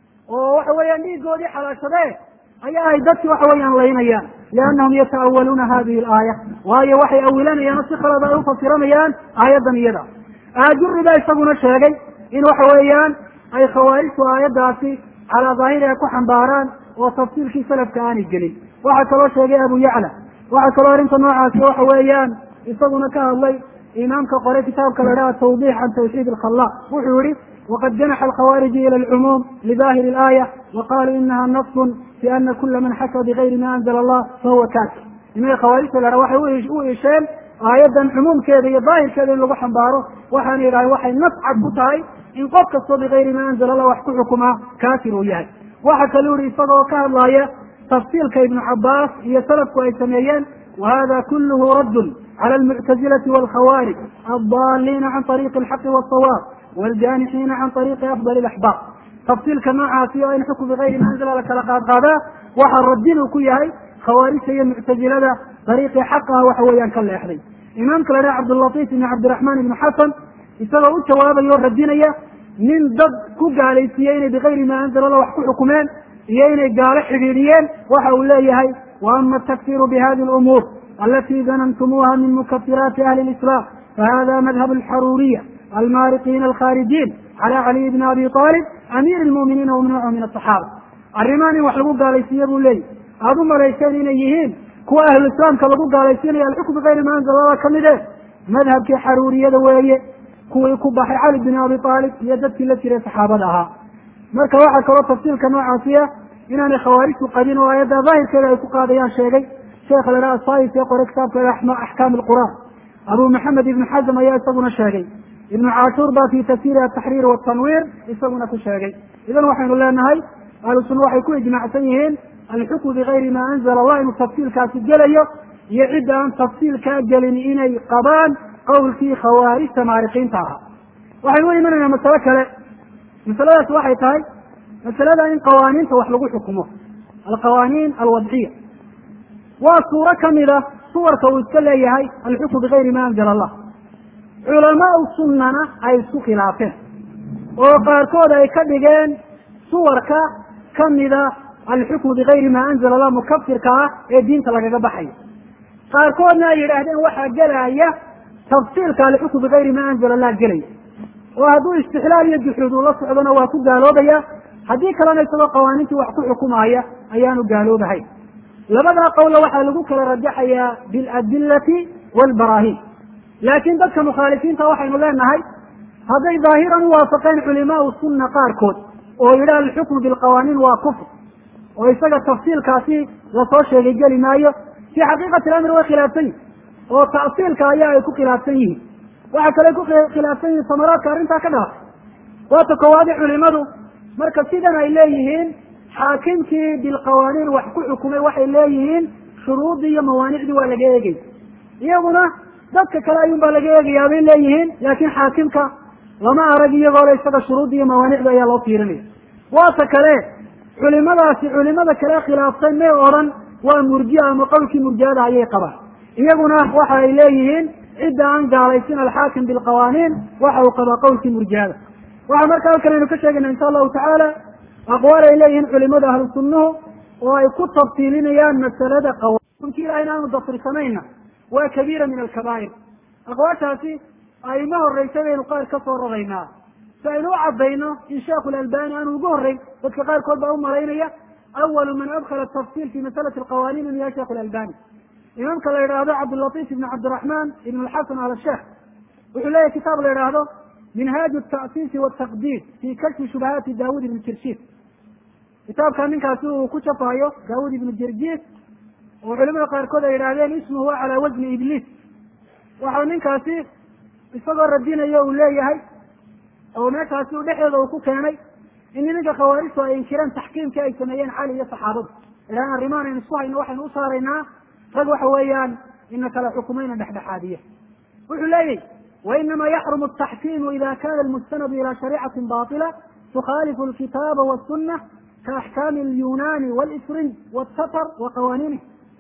وحويان لي قولي حلا شبه أي آي دك وحويان لينيان لأنهم يتأولون هذه الآية وهي وحي أولان ينسخ لذا فصيرانيان آية دنيا أجر لا يستغون الشيء إن وحويان أي خوارج آية داسي على ظاهرها كحنباران وتفصيل في سلف كان الجليل وحكى الله شيء أبو يعلى وحكى الله رنت نوعا وحويان يستغون كان الله إمامك قرأ كتابك لدى توضيح عن توحيد الخلاق وحوري وقد جنح الخوارج إلى العموم لظاهر الآية وقالوا إنها نص في أن كل من حكى بغير ما أنزل الله فهو كافر إن الخوارج ولا روح وإيشان آيادا عموم كذا ظاهر كذا اللي حنباره وحن يراي وحي نصعد بطاي إن قد كسب بغير ما أنزل الله وحكمكما كافر وياه وحكى لوري صدق كالله تفصيل كابن عباس يسلف كويسميين وهذا كله رد على المعتزلة والخوارج الضالين عن طريق الحق والصواب والجانحين عن طريق أفضل الأحبار تفصيل كما عافية إن حكم بغير ما أنزل لك لقد هذا وحر الدين كيهي خوارج هي معتزلة طريق حقها وحويان كلا يحري إمام كلا عبد اللطيف بن عبد الرحمن بن حسن يسوى الجواب يور الدينية من ضد كوجا عليسيين بغير ما أنزل الله وحكم حكمان يين قال حبيريين وحوليه هي وأما التكفير بهذه الأمور التي ظننتموها من مكفرات أهل الإسلام فهذا مذهب الحرورية المارقين الخارجين على علي بن أبي طالب أمير المؤمنين ومنوع من الصحابة الرماني وحلقوا قاليسيه بولي أظن ليسين إنيهين كو أهل الإسلام كالقوا قاليسين الحكم بغير ما أنزل الله كمده مذهب كحرورية دوائية كو يكبح علي بن أبي طالب يددك التي لي صحابة لها مركا واحد كرة تفصيل كما عاصية إنني خوارج قدين وآيادا ظاهر كذا يكو قاضيان شيخي شيخ لنا الصايف يقول كتاب كذا أحكام القرآن أبو محمد بن حزم يسمون الشيخي ابن عاشور با في تفسير التحرير والتنوير يسمون كل شيء إذا وحين الله نهي أهل السنة وحي كل إجماع سيهين الحكم بغير ما أنزل الله إنه تفصيل كاسجل يعد أن تفصيل كاجل إني قبان قول في خوارج تمارقين تاها وحين ولي مننا مسألة كلا مسألة وحي تاي مسألة إن قوانين توحلقوا حكمه القوانين الوضعية وصورة كاملة صور كويتكلا هي الحكم بغير ما أنزل الله علماء السنة أي سوق خلافه وقاركود أي كبيرين صور كاملة الحكم بغير ما أنزل الله مكفر كا الدين تلقى بحي قاركودنا يرهدين واحد جلاية تفصيل كالحكم بغير ما أنزل الله جلي وهذو استحلال يجحدوا الله صعبنا وكو قالوا بيا هذيك لنا يسوى قوانين وحكو حكومية أيانو قالوا بحي لبدا قول واحد لقوك لرجحيا بالأدلة والبراهين لكن ذلك مخالفين توحي نقول هاي هذا ظاهرا وافقين علماء السنة قاركود وإلى الحكم بالقوانين وكفر ويسجد تفصيل كاسي لصوشي رجال مايو في حقيقة الأمر وخلافين وتأصيل كايا يكون خلافين وحكى لكم خلافين ثمرات كارنتا كذا وتكوادع علماء مركز سيدنا إليهين حاكمك بالقوانين وحكو حكومي وحي إليهين شروط دي موانع دي ولا جايجي يومنا ذلك كلا ينبغي لقيا قيابين ليهين لكن حاكمك وما أرقي يقول يستطى شروط دي موانع دي الله فيرني واسكاليه علماء علماء كلا خلافين ما أوران ومرجئة مقولك مرجئة عليه قبع يقولنا وحا إليهين إذا أن قاليسين الحاكم بالقوانين وحا قبع قولك مرجئة وحا مركا كلا نكشفنا إن شاء الله تعالى أقوال إليهين علماء أهل السنة ويكون تفصيلين يان مسألة قوانين كلا أين نضفر سمينا وكبيرة من الكبائر أقواتها أي ما هو الرئيسين وقال كفر رغينا فإنه عبينا إن شاء الألباني أنه قهري وكقال كل بأم رينية أول من أدخل التفصيل في مسألة القوانين من يشيخ الألباني إمام كالإرادة عبد اللطيف بن عبد الرحمن بن الحسن على الشيخ وحلية كتاب الإرادة minhaaju التأsiisi والتaqdiid fi kashfi shubahaati daawud ibn jirjis kitaabkaa ninkaasi uu ku jafaayo daawud ibnu jirjis oo culimada qaarkood ay yidhaahdeen ismuhu waa calaa wasni ibliis waxau ninkaasi isagoo radinayo uu leeyahay oo meeshaasi u dhexdeeda uu ku keenay in nimanka khawaarijtu ay inkireen taxkiimkii ay sameeyeen cali iyo saxaabadu ilaan arrimaan aynu isku hayno waxaynu u saaraynaa rag waxa weeyaan ina kala xukumayna dhexdhexaadiye wuxuu leeyahy wainama yaxrumu الtaxkiimu ida kana almustanadu ila shariicati baطila tukhaalifu alkitaaba wالsuna kaaxkaami اlyunani wاlifrinj wاtatar wa qawaaninih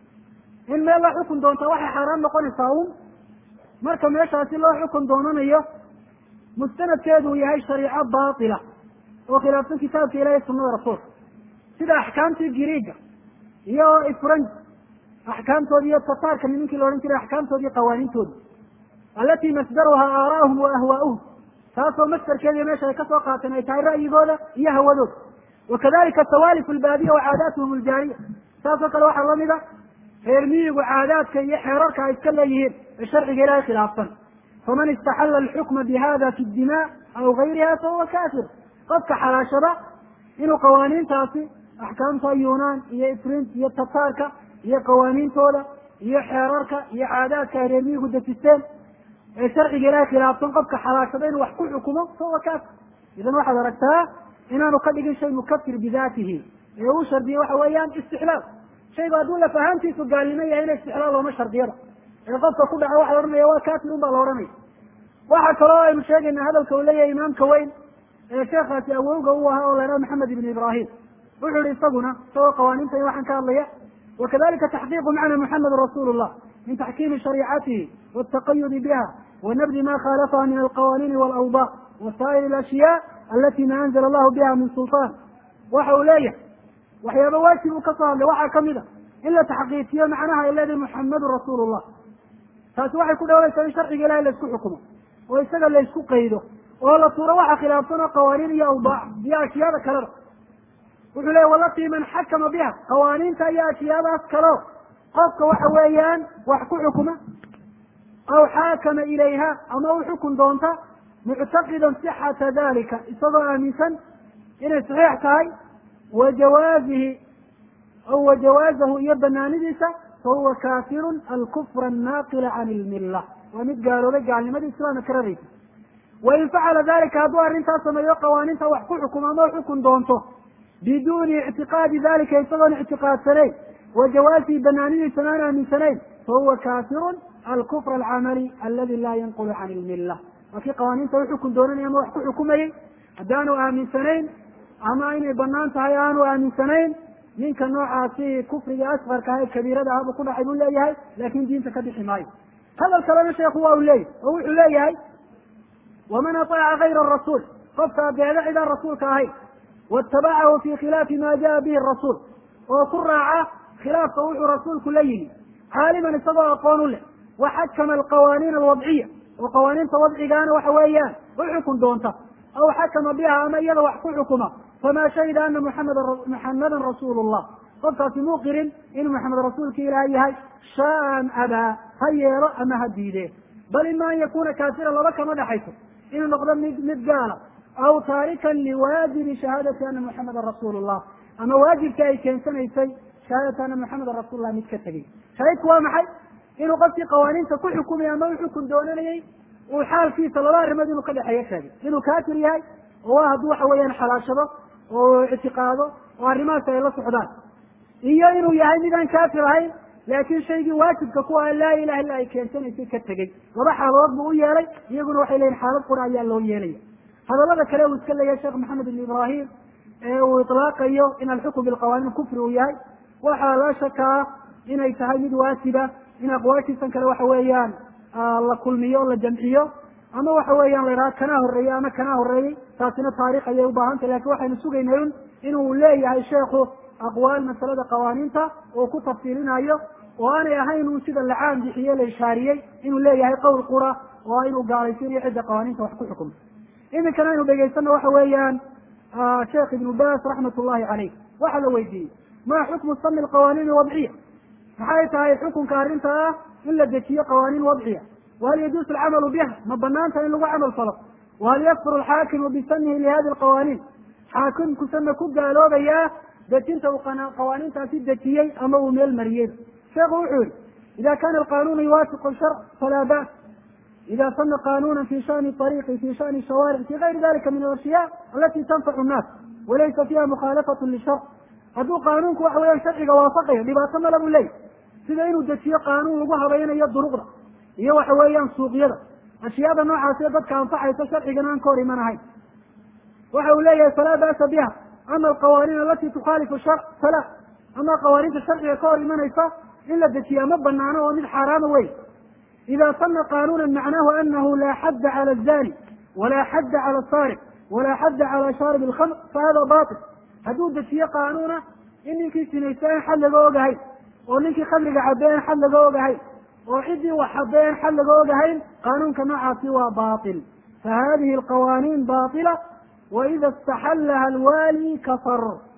in meel la xukun doonta waxay xaaraan noqonaysaa un marka meeshaasi loo xukun doonanayo mustanadkeedu uu yahay shariico baatila oo khilaafsan kitaabka ilahi sunada rasuulka sida axkaamtii giriiga iyo ifranj axkaamtoodi iyo tataarka nimankii la odhan jiray axkaamtoodi iyo qawaaniintoodi alati masdaruhaa aaraahum wa ahwaauhum taasoo masdarkeediiyo meesha ay kasoo qaateen ay tahay ra'yigooda iyo hawadooda wakadalika tawaalif albaadiya wa caadaatuhum aljaariya saasoo kale waxaa lamida reer miyigu caadaadka iyo xeerarka ay iska leeyihiin ee sharciga ilahay khilaafsan faman istaxalla alxukma bihada fi dima aw gayriha fahuwa kafir qofka xalaashada inuu qawaaniintaasi axkaamta yunaan iyo ifrinj iyo tataarka iyo qawaaniintooda iyo xeerarka iyo caadaadka ay reer miyigu dejisteen ee sharciga ilahay khilaafsan qofka xalaashada inuu wax ku xukumo fahuwa kafir idan waxaad aragtaa inaanu ka dhigin shay mukafir bidaatihi ee uu shardiyey waxa weeyaan istixlaal shaygu hadduu laf ahaantiisu gaalnimo yahay ina istixlaal looma shardiyada ee qofka ku dhaca waxa la ohanaya waa kafir un baa la ohanaya waxa kaloo aynu sheegayna hadalka uu leeyahay imaamka weyn ee sheekhaasi awowga u ahaa oo la idhaha maxamed ibn ibrahim wuxuu yihi isaguna isagoo qawaaniinta in waxaan ka hadlaya wakadalika taxqiiqu macna muxamedun rasuulu llah min taxkiimi shariicatihi wاtaqayudi biha wanabdi ma khalafaha min alqawaaniini walawda wasaa'ir alashyaa alati ma anzla allahu biha min sulطaan waxa uu leeyahay waxyaaba waajib uu kasoo hadlay waxaa kamid a in la taxqiijiyo macnaha ay leedahay muxamedun rasuulu llah taasi waxay ku dhawlaysaa in sharciga ilahay laisku xukumo oo isaga laysku qaydo oo la tuuro waxa khilaafsan oo qawaaniin iyo awdaac iyo ashyaada kaleba wuxuu leeya walatii man xakama biha qawaaniinta iyo ashyaadaas kaleo qofka waxa weeyaan wax ku xukuma aw xaakama ilayha ama u xukun doonta muctaqidan sixata dalika isagoo aaminsan inay saxiix tahay wa jawaazihi aw wa jawaazahu iyo banaanidiisa fahuwa kafirun alkufra annaaqila can ilmilla waa mid gaaloobay gaalnimadii islaamka ka raraysa wain facala dalika hadduu arrintaas sameeyo qawaaniinta wax ku xukumo ama xukun doonto biduuni ictiqaadi dalika isagoon ictiqaadsanayn wa jawaasihi banaanidiisana aan aaminsanayn fahuwa kafirun alkufra alcamali aladi laa yanqulu can ilmilla waa kii qawaaniinta uxukun doonanay ama wax ku xukumayey haddaanu aaminsanayn ama inay banaan tahay aanu aaminsanayn ninka noocaasi kufriga askarka ah ee kabiirada ahbu ku dhacay buu leeyahay laakin diinta ka bixi maayo hadal kalena sheekhu waa u leeyahy oo wuxuu leeyahay waman ataaca gayra arasuul qofka adeeco cidaan rasuulka ahayn waitabacahu fi khilaafi ma jaa bihi rasuul oo ku raaca khilaafka wuxuu rasuulku la yimi caaliman isagoo aqoon u leh waxakama alqawaaniin alwadciya oo qawaaniinta wadcigaana waxa weeyaan u xukun doonta aw xakama biha ama iyada wax ku xukuma fama shahida ana muxameda muxamadan rasuulu llah qofkaasi muu qirin inuu maxamed rasuulka ilaahay yahay shaan abaa ha yeelo ama ha diidee bal ima an yakuna kaafira laba kama dhexayso inuu noqdo mid mid gaala aw taarikan liwaajibi shahaadati ana muxamedan rasuulu llah ama waajibka ay keensanaysay shahaadati ana muxamedan rasuul lah mid ka tegey shahidku waa maxay inuu qofkii qawaaniinta ku xukumay ama u xukun doonanayay uu xaalkiisa laba arrimood inuu ka dhexeeyo sheegay inuu kaafir yahay oo waa hadduu waxa weeyaan xalaashado oo ictiqaado oo arrimahaas ay la socdaan iyo inuu yahay midaan kaafir ahayn laakin shaygii waajibka ku ah laa ilaha illa ay keensanaysay ka tegey laba xaaladood buu u yeelay iyaguna waxay leyihin xaalad qura ayaa loo yeelaya hadalada kale uu iska leeyahay sheekh maxamed ibn ibrahim ee uu itlaaqayo in alxukm bilqawaaniin kufri uu yahay waxaa laa shakaa inay tahay mid waajiba in aqwaashiisan kale waxa weeyaan la kulmiyo o la jamciyo ama waxa weeyaan la yidhaha kanaa horeeyey ama kanaa horeeyey taasina taarikh ayay ubaahantahy lakin waxaynu sugaynay un inuu leeyahay sheekhu aqwaal masalada qawaaniinta oo ku tafsiilinayo oo aanay ahayn un sida lacaan bixiye la ishaariyey inuu leeyahay qowl qura oo inuu gaalaysiinayo cidda qawaaniinta wax ku xukumta iminkana aynu dhegaysano waxa weeyaan sheekh ibnu bas raxmat ullahi caleyh waxaa la weydiiyey ma xukmu sami alqawaaniin wadciya maxay tahay xukunka arrinta ah in la dejiyo qawaaniin wadciya wahal yajuusu alcamalu biha ma banaanta in lagu camal falo وهل يكفر الحاكم بسنه لهذه القوانين حاكم كسنة كجالوب يا دجنت قوانين تأسيد دجيي أمو من المريض شيخ وحول إذا كان القانون يوافق الشرع فلا بأس إذا صن قانونا في شأن الطريق في شأن الشوارع في غير ذلك من الأشياء التي تنفع الناس وليس فيها مخالفة للشرع هذو قانونك وحويا شرعي وافقه لباسا له الليل sida inuu dejiyo qaanuun lagu habaynayo duruqda iyo waxa weeyaan suuqyada ashyaada noocaas ee dadka anfacaysa sharcigan aan ka hor imanahayn waxa uu leeyahay falaa ba'sa biha ama alqawaaniin alati tukhaalifu shar fala ama qawaaniinta sharciga ka hor imanaysa in la dejiyaa ma banaano oo mid xaaraama wey ida sana qaanuunan macnahu anahu laa xadda cala azani walaa xadda cala asaariq walaa xadda cala shaarib alkhamr fahada batil hadduu dejiyo qaanuuna in ninkii sinaysa in xad laga ogahay oo ninkii khamriga cabeen xad laga ogahay oo ciddii wax habeen xad laga ogahayn qaanuunka noocaasi waa baatil fa hadihi alqawaaniin baatila waida istaxallaha alwaali kafar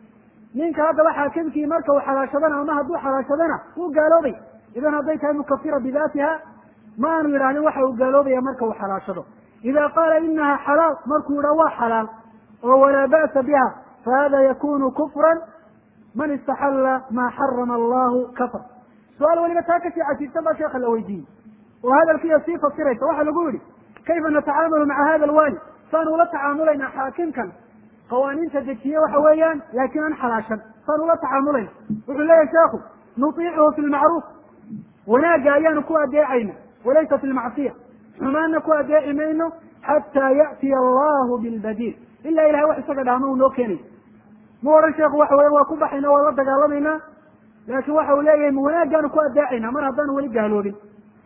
ninka haddaba xaakimkii marka uu xalaashadana ama hadduu xalaashadana wuu gaaloobay idan hadday tahay mukafira bidaatiha ma aanu yidhahdin waxa uu gaaloobaya marka uu xalaashado ida qaala inaha xalaal markuu yidha waa xalaal oo walaa ba'sa biha fahada yakunu kufran man istaxalla maa xarama allahu kafar su-aal weliba taa kasii casiibsan baa sheekha la weydiiyey oo hadalkiiya sii fasiraysa waxaa lagu yihi kayfa natacaamalu maca hada alwaali saan ula tacaamulaynaa xaakimkan qawaaniinta dejiye waxa weeyaan laakiin aan xalaashan saan ula tacaamulayna wuxuu leeyahay sheekhu nutiicuhu fi lmacruuf wanaagga ayaanu ku adeecayna walaysa fi lmacsiya xumaanna ku adeeci mayno xataa ya'tiya allahu bilbadiil ila ilahay wax isaga dhaamo uu noo keenay ma oran sheekhu waxa weya waa ku baxayna waa la dagaalamaynaa laakin waxa uu leeyahay ma wanaagaanu ku adeecayna mar haddaanu weli gaaloobin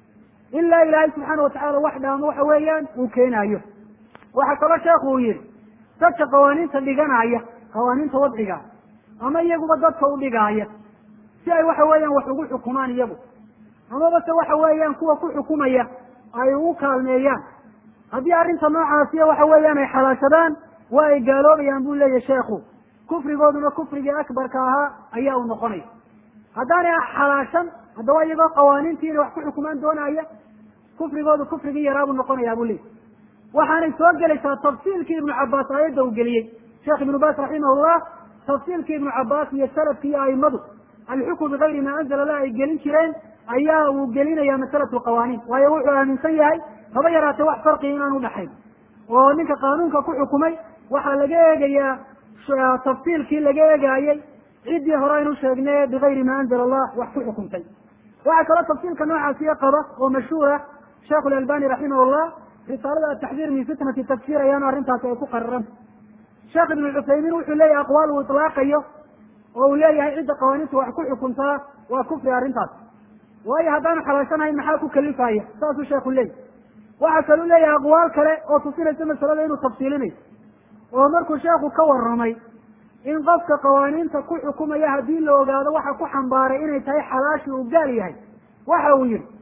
ilaa ilaahay subxaana watacala wax dhaamo waxa weeyaan uu keenaayo waxaa kaloo sheekhu uu yihi dadka qawaaniinta dhiganaya qawaaniinta wadciga ama iyaguba dadka u dhigaaya si ay waxa weeyaan wax ugu xukumaan iyagu amaba se waxa weeyaan kuwa ku xukumaya ay ugu kaalmeeyaan haddii arrinta noocaasiya waxa weeyaan ay xalaashadaan waa ay gaaloobayaan buu leeyahay sheekhu kufrigooduna kufrigii akbarka ahaa ayaa u noqonaya haddaanay xalaashan haddaba iyagoo qawaaniintii inay wax ku xukumaan doonaya kufrigoodu kufrigii yaraabuu noqonayaa buu leeyahy waxaanay soo gelaysaa tafsiilkii ibnu cabaas aayadda uu geliyey sheekh ibnu baas raximahullah tafsiilkii ibnu cabaas iyo salafki iyo aimadu alxukmu bigayri maa anzala lah ay gelin jireen ayaa uu gelinaya masalatu lqawaaniin waayo wuxuu aaminsan yahay haba yaraatee wax farqiga inaan udhaxayn oo ninka qaanuunka ku xukumay waxaa laga eegayaa tafsiilkii laga eegaayey ciddii hore aynu sheegnay bigayri maa anzala allah wax ku xukumtay waxaa kaloo tafsiilka noocaasiya qaba oo mashhuura sheekh alalbani raximahullah risaalada ataxdiir min fitnati tafsir ayaanu arrintaasi ay ku qararanta sheekh ibnu cuthaymiin wuxuu leeyahay aqwaal uu itlaaqayo oo uu leeyahay cidda qawaaniinta wax ku xukuntaa waa kufri arrintaas waayo haddaanu xalaashanahayn maxaa ku kalifaya saasuu sheekhu leeyahy waxaa kaluu leeyahay aqwaal kale oo tusinaysa masalada inuu tafsiilinayo oo markuu sheekhu ka warramay in qofka qawaaniinta ku xukumaya haddii la ogaado waxa ku xambaaray inay tahay xalaashi uu gaal yahay waxa uu yihi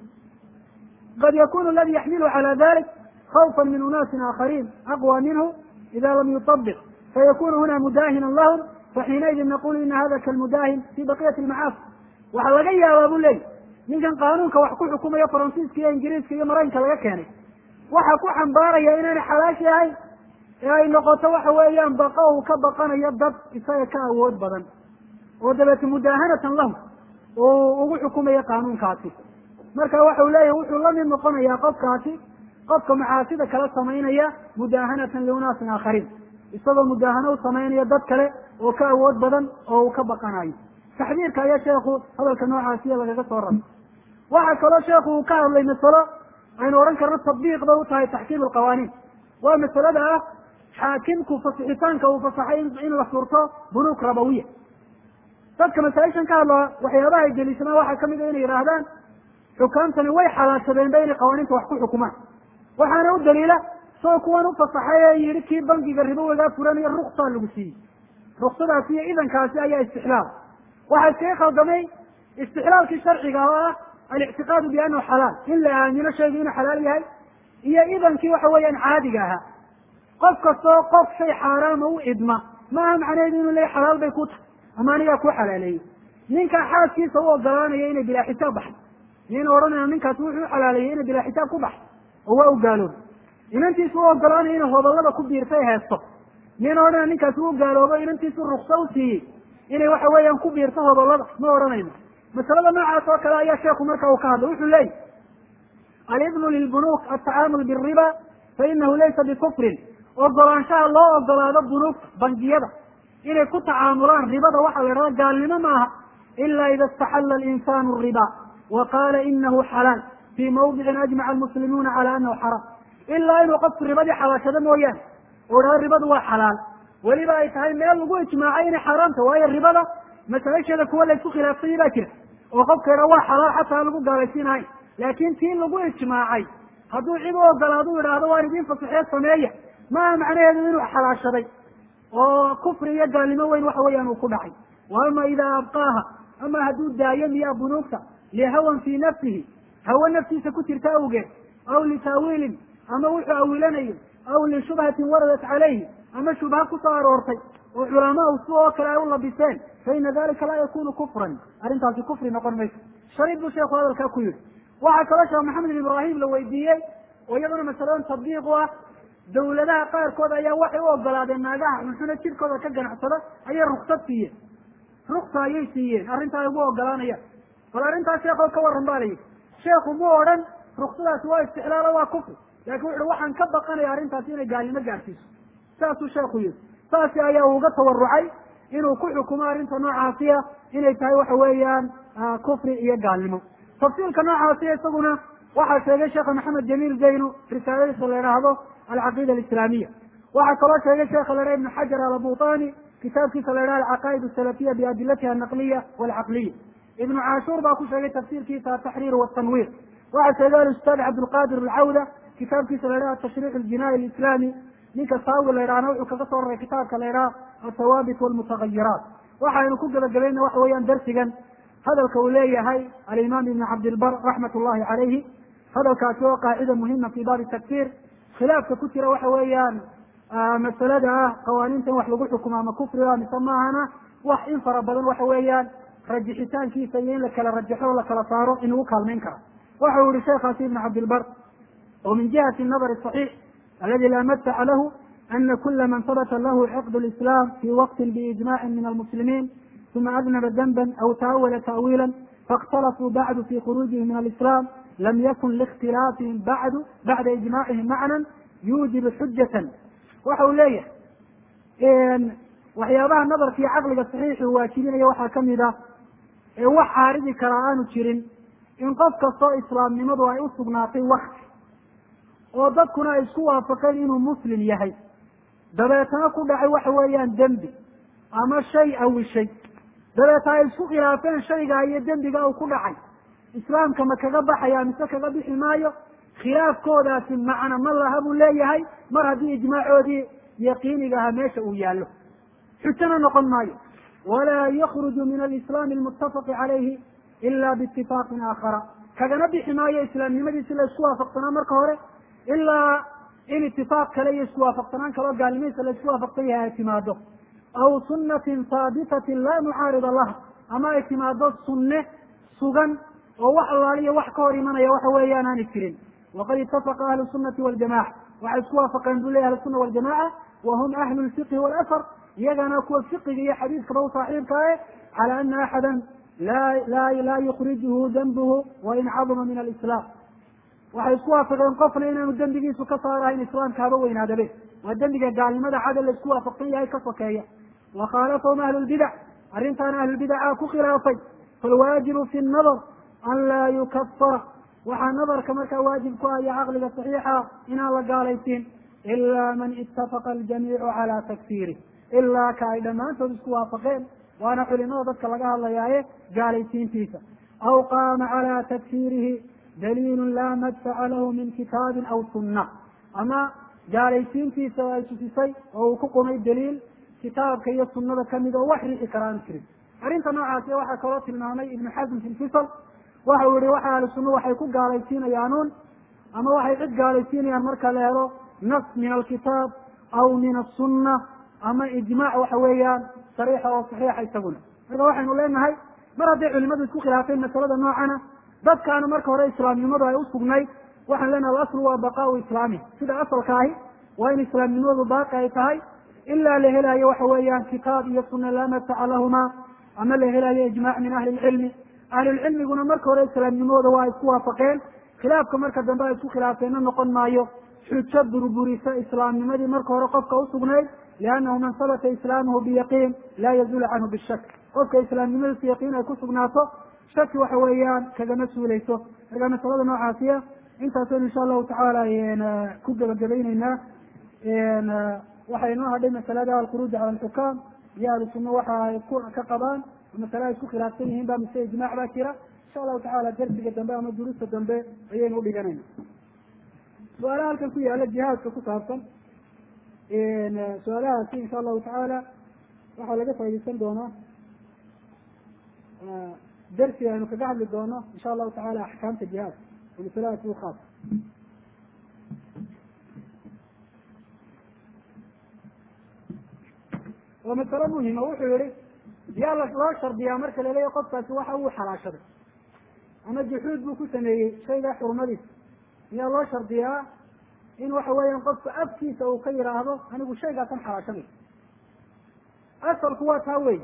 qad yakunu aladi yaxmilu cala dalik khawfa min unaasin aakhariin aqwa minhu ida lam yuطabiq fayakunu huna mudaahinan lahum faxiinaidin naqulu ina hada kalmudaahin fi baqiyati lmacaasi waxaa laga yaabaa buu leeyahy ninkan qaanuunka wax ku xukumayo faransiiska iyo ingiriiska iyo maraykanka laga keenay waxa ku xambaaraya inaanay xalaashi ahayn ee ay noqoto waxa weeyaan baqa uu ka baqanayo dad isaga ka awood badan oo dabeete mudaahanatan lahu uu ugu xukumayo qaanuunkaasi marka waxa uu leeyahay wuxuu la mid noqonayaa qofkaasi qofka macaasida kala samaynaya mudaahanatan liunaasin aakhariin isagoo mudaahano u samaynaya dad kale oo ka awood badan oo uu ka baqanayo taxdiirka ayaa sheekhu hadalka noocaasiya lagaga soo raray waxaa kaloo sheekhu uu ka hadlay masalo aynu odhan karno tatbiiq bay u tahay taxkiim alqawaaniin waa masalada ah xaakimku fasixitaanka uu fasaxay in la furto bunuuk rabawiya dadka masaaishan ka hadlaa waxyaabaha ay deliishamaan waxaa kamid a inay yidhaahdaan xukaamtani way xalaashadeen ba inay qawaaniinta wax ku xukumaan waxaana u daliila soo kuwan u fasaxay ee yihi kii bankiga ribowigaa furanaya ruksaa lagu siiyey ruksadaasi iyo idankaasi ayaa istixlaal waxaa iskaga khaldamay istixlaalkii sharciga oo ah alictiqaadu bianahu xalaal in la aamino shaygu inuu xalaal yahay iyo idankii waxa weeyaan caadiga ahaa qof kastoo qof shay xaaraama u idma maaha macnaheedu inuu leeyahy xalaal bay ku tahay ama anigaa ku xalaaleeyey ninkaa xaaskiisa u ogolaanaya inay bilaa xisaab baxdo iyayna odhanayna ninkaasi wuxuu u xalaaleeyey inay bilaa xisaab ku baxdo oo waa u gaaloobay inantiisu u ogolaanaya inay hodallada ku biirtay heesto nin odhana ninkaasi u gaaloobo inantiisu rukso u siiyey inay waxa weeyaan ku biirto hodallada ma odhanayno masalada noocaas oo kale ayaa sheeku marka uu ka hadlay wuxuu leeyahy alidnu lilbunuuk altacaamul biriba fa inahu laysa bikufrin ogolaanshaha loo ogolaado bunuugta bangiyada inay ku tacaamulaan ribada waxaa la idhahda gaalnimo ma aha ila ida istaxalla alinsanu riba wa qaala inahu xalaal fii mawdicin ajmaca almuslimuuna cala anahu xaraam ilaa inuu qofku ribadii xalaashado mooyaane oo idhahdo ribadu waa xalaal weliba ay tahay meel lagu ijmaacay inay xaaraamta waayo ribada masalasheeda kuwa laysku khilaafsanyay baa jira oo qofka idha waa xalaal xataa aan lagu gaalaysiinahayn laakin tii lagu ijmaacay hadduu cid u ogolaado u idhaahdo waan idiin fasaxee sameeya maaha macnaheedu inuu xalaashaday oo kufri iyo gaalnimo weyn waxa weeyaan uu ku dhacay wa ama idaa abqaaha ama hadduu daayo miyaa bunuugta lihawan fii nafsihi hawo naftiisa ku jirta awgeed aw litaawiilin ama wuxuu awilanayo aw lishubhatin waradat calayhi ama shubha kusoo aroortay oo culamaa si oo kale ay u labiseen fa ina dalika laa yakunu kufran arrintaasi kufri noqon mayso shariid buu sheeku hadalkaa ku yihi waxaa kaloo sheekh maxamed bin ibraahim la weydiiyey oo iyaduna masaladan tadbiiq u ah dawladaha qaarkood ayaa waxay u ogolaadeen naagaha xunxuna jirkooda ka ganacsada ayay ruksad siiyeen ruksa ayay siiyeen arrintaa ay ugu ogolaanayaan bal arrintaas sheekoo ka warran ba layihi sheekhu mu odhan ruksadaasi waa istixlaalo waa kufri lakin wuxu waxaan ka baqanaya arrintaasi inay gaalnimo gaarsiiso saasuu sheekhu yihi saasi ayaa uga tawarucay inuu ku xukumo arrinta noocaasiya inay tahay waxa weeyaan kufri iyo gaalnimo tafsiilka noocaasiya isaguna waxaa sheegay sheekha maxamed jamiil zaynu risaaladiisa la idhaahdo alcaqiida alislaamiya waxaa kaloo sheegay sheekha la idhaha ibnu xajar alabutani kitaabkiisa la idhaha alcaqaa'id asalafiya biadilatiha alnaqliya walcaqliya ibnu caashuur baa ku sheegay tafsiirkiisa ataxriir waltanwiir waxaa sheegay alustaad cabdulqadir alcawda kitaabkiisa la idhaha atashriic aljinaai alislami ninka saawi la idhahna wuxuu kaga soo raray kitaabka la idhaha althawaabit walmutagayiraat waxaynu ku gebagabayna waxa weeyaan darsigan hadalka uu leeyahay alimaam ibn cabdilbar raxmat ullahi calayhi hadalkaasi oo qaacida muhima fi baabi takfir khilaafka ku jira waxa weeyaan masalada ah qawaaniinta in wax lagu xukumo ama kufriga mise maahana wax in fara badan waxa weeyaan rajixitaankiisa iyo in la kala rajaxo o la kala saaro inugu kaalmayn kara waxa uu yihi sheekhaasi ibn cabdilbar o min jihati nadar صaxiix aladi laa madfaca lahu ana kula man habata lahu ciqd lislam fi waqti biijmaci min almuslimiin uma adnaba danba aw taawala ta'wiila faاkhtalafuu bacdu fi khuruujihi min alislam lam yakun liاkhtilaafihim bacdu bacda ijmacihim macna yuujibu xujatan waxa uu leeyahay waxyaabaha nadarka iyo caqliga saxiixi uu waajibinaya waxaa kamid ah ee wax caaridi karaa aanu jirin in qof kastoo islaamnimadu ay usugnaatay wakti oo dadkuna ay isku waafaqeen inuu muslim yahay dabeetana ku dhacay waxa weeyaan dembi ama shay awishay dabeeta ay isku khilaafeen shaygaa iyo dembiga uu ku dhacay islaamka ma kaga baxaya mise kaga bixi maayo khilaafkoodaasi macna ma laha buu leeyahay mar haddii ijmaacoodii yaqiiniga aha meesha uu yaallo xujana noqon maayo walaa yakruju min alislaami almuttafaqi calayhi ila biitifaaqin aakhara kagana bixi maayo islaamnimadiisi la isku waafaqsanaa marka hore ilaa in itifaaq kale iyo isku waafaqsanaan kaleo gaalnimadiisa la isku waafaqsan yahay ay timaado aw sunnatin haabitatin laa mucaarida laha ama ay timaado sunne sugan oo wax allaaliyo wax ka hor imanaya waxa weeyaan aani jirin waqad itafaqa ahlu sunati waljamaca waxay isku waafaqeen buu leyahy ahlusuna waljamaca wahum ahlu lfiqhi walafar iyagana kuwa fiqiga iyo xadiiskaba u saaxiibka e cala ana axada la la laa yukrijuhu dembuhu wain caduma min alislam waxay isku waafaqeen qofna inaanu dembigiisu ka saarahayn islaamka haba weynaadabe waa dembiga gaalnimada cada la isku waafaqsan yahay ka sokeeya wakhaalafahum ahlu lbidac arrintaana ahlulbidaca ku khilaafay falwaajibu fi nadar an laa yukafara waxaa nadarka markaa waajib ku ah iyo caqliga saxiixa inaan la gaalaysiin ilaa man itafaqa aljamiicu calaa takfiirih ilaa ka ay dhammaantood isku waafaqeen waana culimada dadka laga hadlayaaye gaalaysiintiisa aw qaama calaa takfiirihi daliilu laa madfaca lahu min kitaabin aw sunna ama gaalaysiintiisa ay tusisay oo uu ku qumay daliil kitaabka iyo sunnada kamid oo wax riixi kara aanu jirin arrinta noocaasi waxaa kaloo tilmaamay ibnu xasm fi lfisal waxa uu yihi waxa ahlu sunna waxay ku gaalaysiinayaanuun ama waxay cid gaalaysiinayaan marka la helo nas min alkitaab aw min asunna ama ijmaac waxa weeyaan sariixa oo saxiixa isaguna marka waxaynu leenahay mar hadday culimadu isku khilaafeen masalada noocana dadkaana marka hore islaamnimadu ay usugnayd waxaan leenaha alaslu waa baqaau islaami, sida asalka ahi waa in islaamnimadu baaqi ay tahay ilaa la helaayo waxa weeyaan kitaab iyo suna laa mataca lahumaa, ama la helaayo ijmaac min ahli lcilmi. ahlulcilmiguna marka hore islaamnimadooda waa isku waafaqeen, khilaafka marka dambe ay isku khilaafeenna noqon maayo xujo burburisa islaamnimadii marka hore qofka usugnayd, liannahu man sabata islaamuhu biyaqiin laa yazulu canhu bishak. qofka islaamnimadiisa yaqiin ay ku sugnaato shaki waxa weeyaan kagama suuleyso. markaa masalada noocaasiya intaasaynu insha allahu tacaala ku gebagabayneynaa. waxay noo hadhay masalada alkhuruuj cala alxukaam iyo ahlu sunna waxa ay ku ka qabaan masale ay isku khilaafsan yihiin ba mise ijmaac baa jira. insha allahu tacaala darsiga dambe ama duruusta dambe ayaynu udhiganayna. su-aalaha halkan ku yaala jihaadka ku saabsan, su-aalahaasi insha allahu tacaala waxaa laga faa'idaysan doonaa darsiga aynu kaga hadli doono insha allahu tacaala axkaamta jihaadka oo masaladaasi u khaas. waa masalo muhima. wuxuu yihi yaa loo shardiyaa marka laleeyahy qofkaasi waxa uu xalaashaday ama juxuud buu ku sameeyey shayga xurmadiisa, miyaa loo shardiyaa in waxa weeyaan qofka afkiisa uu ka yidhaahdo anigu shaygaasan xalaashaday? asalku waa taa wey.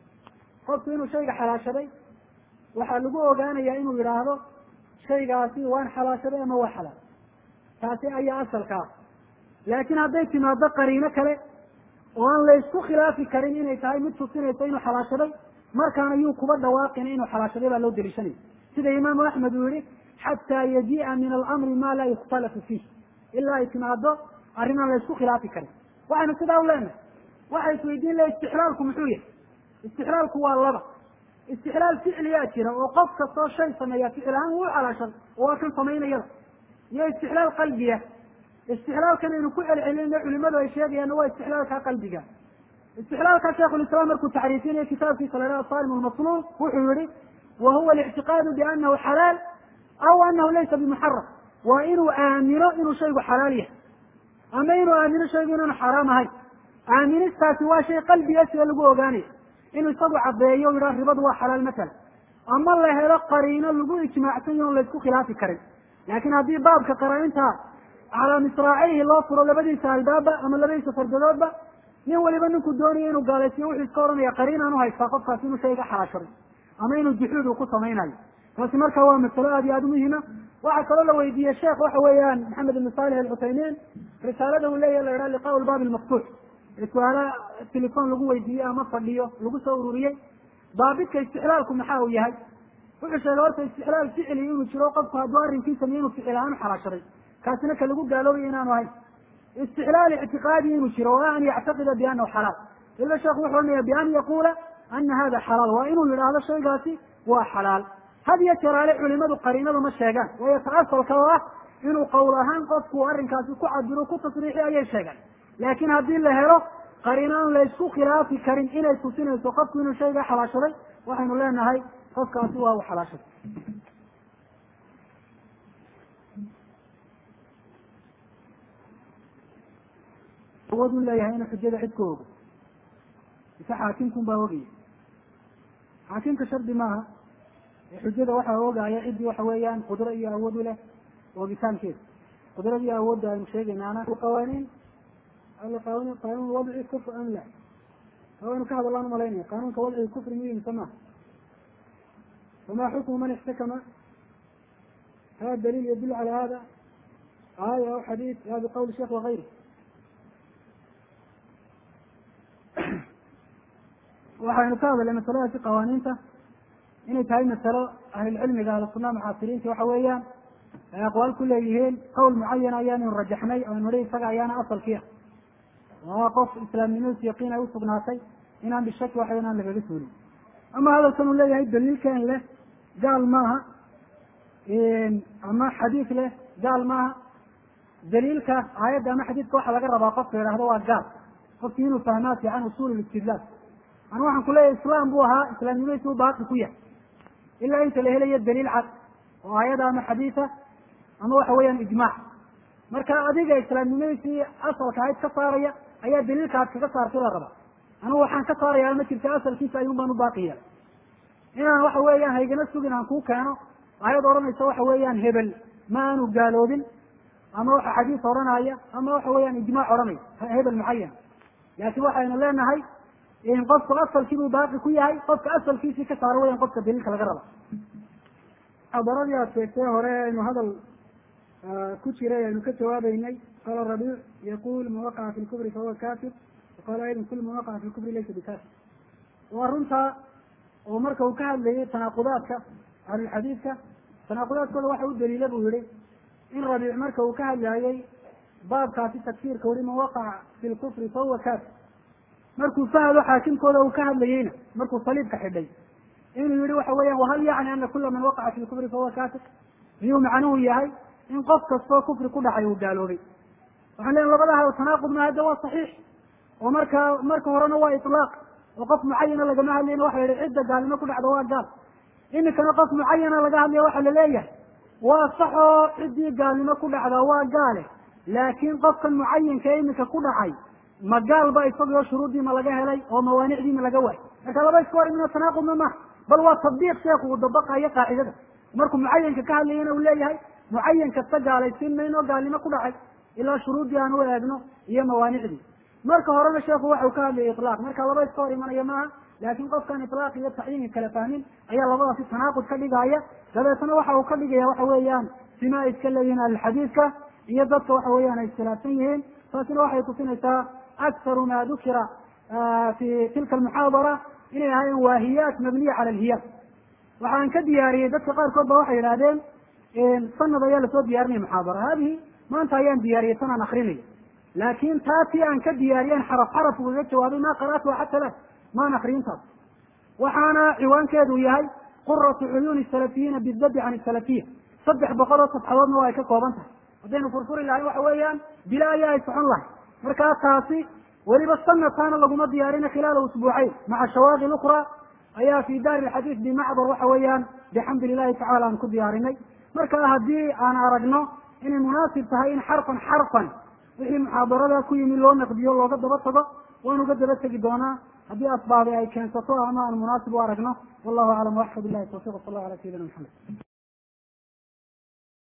qofku inuu shayga xalaashaday waxaa lagu ogaanayaa inuu yidhaahdo shaygaasi waan xalaashaday ama waa xalaal. taasi ayaa asalkaa. laakiin hadday timaado qariino kale oo aan la isku khilaafi karin inay tahay mid tusinaysa inuu xalaashaday, markaana yuu kuba dhawaaqin inuu xalaashaday baa loo deliishanaya. sida imaamu axmed uu yihi xataa yajii'a min alamri maa laa yukhtalafu fiih, ilaa ay timaado arrin aan la isku khilaafi karin. waxaynu sidaa u leenahay. waxa isweydiin laha istixlaalku muxuu yahay? istixlaalku waa laba. istixlaal ficliyaa jira oo qof kastoo shay sameeya ficil ahaan wuu xalaashaday oo waa kan samaynayada, iyo istixlaal qalbiya. istixlaalkan aynu ku celcelina culimadu ay sheegayaanna waa istixlaalka qalbiga. istixlaalka sheikhulislaam markuu taxriifinayo kitaabkiisa la yhaha asalim almasluul wuxuu yihi wa huwa alictiqaadu bianahu xalaal aw anahu laysa bimuxaram. waa inuu aamino inuu shaygu xalaal yahay ama inuu aamino shaygu inaanu xaraam ahayn. aaministaasi waa shay qalbiga sida lagu ogaanayo, inuu isagu cadeeyo yidhaha ribadu waa xalaal matala, ama la helo qariino lagu ijmaacsan yaho on la isku khilaafi karin. laakiin haddii baabka qaraainta calaa misraacayhi loo furo labadiisa albaaba ama labadiisa fardadoodba, nin waliba ninkuu doonaya inuu gaalaysiyo wuxuu iska ohanaya qariinaan uhaystaa qofkaas inuu shayga xalaashaday ama inuu juxuud uu ku samaynayo. taasi marka waa masalo aad iyo aada umuhima. waxaa kaloo la weydiiyey sheekh waxa weeyaan maxamed ibn salix alcuthaymiin risaalada uu leeyahy la yidhaha liqaa lbaab lmaftuux, su-aala telefon lagu weydiiyey ama fadhiyo lagu soo ururiyey. baabidka istixlaalku maxaa uu yahay? wuxuu sheegay horta istixlaal ficli inuu jiro, qofku hadduu arrinkii sameeye inuu ficil ahaan xalaashaday, kaasina ka lagu gaaloobay inaanu ahayn. istixlaal ictiqaadi inuu jiro wa an yactaqida bianahu xalaal, ila sheekhu wuxuu ohanaya bian yaquula ana hada xalaal, waa inuu yidhaahdo shaygaasi waa xalaal. had iyo jeraale culimadu qariinada ma sheegaan, waayo ta asalka oo ah inuu qowl ahaan qofku arrinkaasi ku cabiro ku tasriixi ayay sheegaan. laakiin haddii la helo qariino aan la isku khilaafi karin inay tusinayso qofku inuu shayga xalaashaday, waxaynu leenahay qofkaasi waa u xalaashaday. awood u leeyahay inuu xujada cid ku ogo, mise xaakimkun baa ogaya? xaakimka shardi maaha, xujada waxaa ogaaya ciddii waxa weeyaan qudro iyo awood u leh oogitaankeeda. qudrada iyo awoodda aynu sheegaynaana qawaaniin qawaaniin qaanuun wadci kufr am la, waynu ka hadallaan umalaynaya qaanuunka wadciga kufri miyuu mise maha? famaa xukmu man ixtakama? hada daliil yadul cala hada aaya aw xadiid ya biqawli sheekh wagayri. waxaynu ka hadalnay masaladaasi qawaaniinta inay tahay masalo ahlulcilmiga ahlusunna mucaasiriinta waxa weeyaan ay aqwaal ku leeyihiin. qawl mucayana ayaanu rajaxnay oo nidhi isaga ayaana asalkiia, waa qof islaamnimadiisu yaqiin ay usugnaatay inaan bishaki waxa inaan lagaga suulin. ama hadalkan uu leeyahay daliilkan leh gaal maaha, ama xadiid leh gaal maaha. daliilka aayadda ama xadiidka waxaa laga rabaa qofka yidhaahdo waa gaal, qofki inuu fahmaa fiican usul istidlaal. anu waxaan kuleeyahay islaam buu ahaa, islaamnimadiisu u baaqi ku yahay ilaa inta la helayo daliil cad oo aayada ama xadiida ama waxa weeyaan ijmaac. marka adiga islaamnimadiisii asalka ahayd ka saaraya ayaa daliilka aad kaga saartay la rabaa. anugu waxaan ka saaraya ma jirta, asalkiisa ayuun baan u baaqiya. inaan waxa weeyaan haygana sugin aan kuu keeno aayad odhanaysa waxa weeyaan hebel ما أنو قالوا ذن أما وحى حديث ورنايا أما وحى ويان إجماع ورني هذا المعين لكن وحى إن لنا هاي إن قصة أصل كيلو باقي كوي هاي قصة أصل كيسي كسار ويان قصة دليل كالغربة أضرب يا سيدي هراء إنه هذا كتير إنه كتوا بيني قال الربيع يقول من وقع في الكبر فهو كافر وقال أيضا كل من وقع في الكبر ليس بكافر ورنتا ومركه وكهل لي تناقضاتك على الحديث تناقضات كل واحد دليل أبو يري إن ربيع مركه وكهل لي باب كافي تكفير كوري من وقع في الكفر فهو كافر مركو فهل حاكم كله وكهل لينا مركو صليب كحبي إنه يري وحويا وهل يعني أن كل من وقع في الكفر فهو كافر اليوم عنوه ياهي إن قفت الصوت كفر كل حي وقالوا لي وحنا لبدها وتناقض ما هذا هو صحيح ومركه مركه ورنا هو إطلاق وقف معين لقى ما لين واحد عدة قال ما كل عدوات قال إن كان قف معين لقى لي واحد ليه وصحوا عدي قال ما كل عدوات قاله لكن قف معين كأنك كل حي ما قال بقى يصدق شروط دي ما لقاها لي وموانع دي ما لقاها لكن لا بيسكور من التناقض ما بل هو تطبيق شيخ وضبطها هي قاعدة مركم معين كقال لي أنا ولا هي معين كتجا على سن منه قال لي ما كل حي إلا شروط دي أنا وابنه هي موانع دي مركه هرنا الشيخ واحد كان لإطلاق مركه الله يستوري من يماه لكن قف كان إطلاق يتعين الكلفانين أي الله في التناقض كلجاية هذا سنة واحد وكلجاية واحد ويان فيما يتكلمين الحديث ك يضبط واحد ويان الثلاثين فسنة واحد تصنع أكثر ما ذكر آه في تلك المحاضرة إن هاي واهيات مبنية على الهيات وحن كدياري ذات قار كوبا واحد هذين صنع ضيال صوت ديارني محاضرة هذه ما أنت أيام ديارية سنة نخريني لكن تاتي عن كدياريان حرف حرف وجدت وهذه ما قرأت حتى لا ما نخرين صار وحنا عوان كادوا ياهي قرة عيون السلفيين بالذب عن السلفية صدح بقرة صفحواتنا وهيك قوبانتها ودين فرفور الله وحويان بلا يا سبحان الله مركات تاسي ولي بصنا كان لقوا ديارين خلال أسبوعين مع شواغل أخرى أيا في دار الحديث بمعبر وحويان بحمد الله تعالى أن كل دياريني مركا هدي أنا أرجنا إن المناسب تهين حرفا حرفا wixii muxaadarada ku yimi loo naqdiyo looga daba tago waanu ka daba tegi doonaa haddii asbaabi ay keensato ama aan munaasib u aragno wallahu aclam waxka billahi tawfiiq sallallahu ala sayyidina maxamed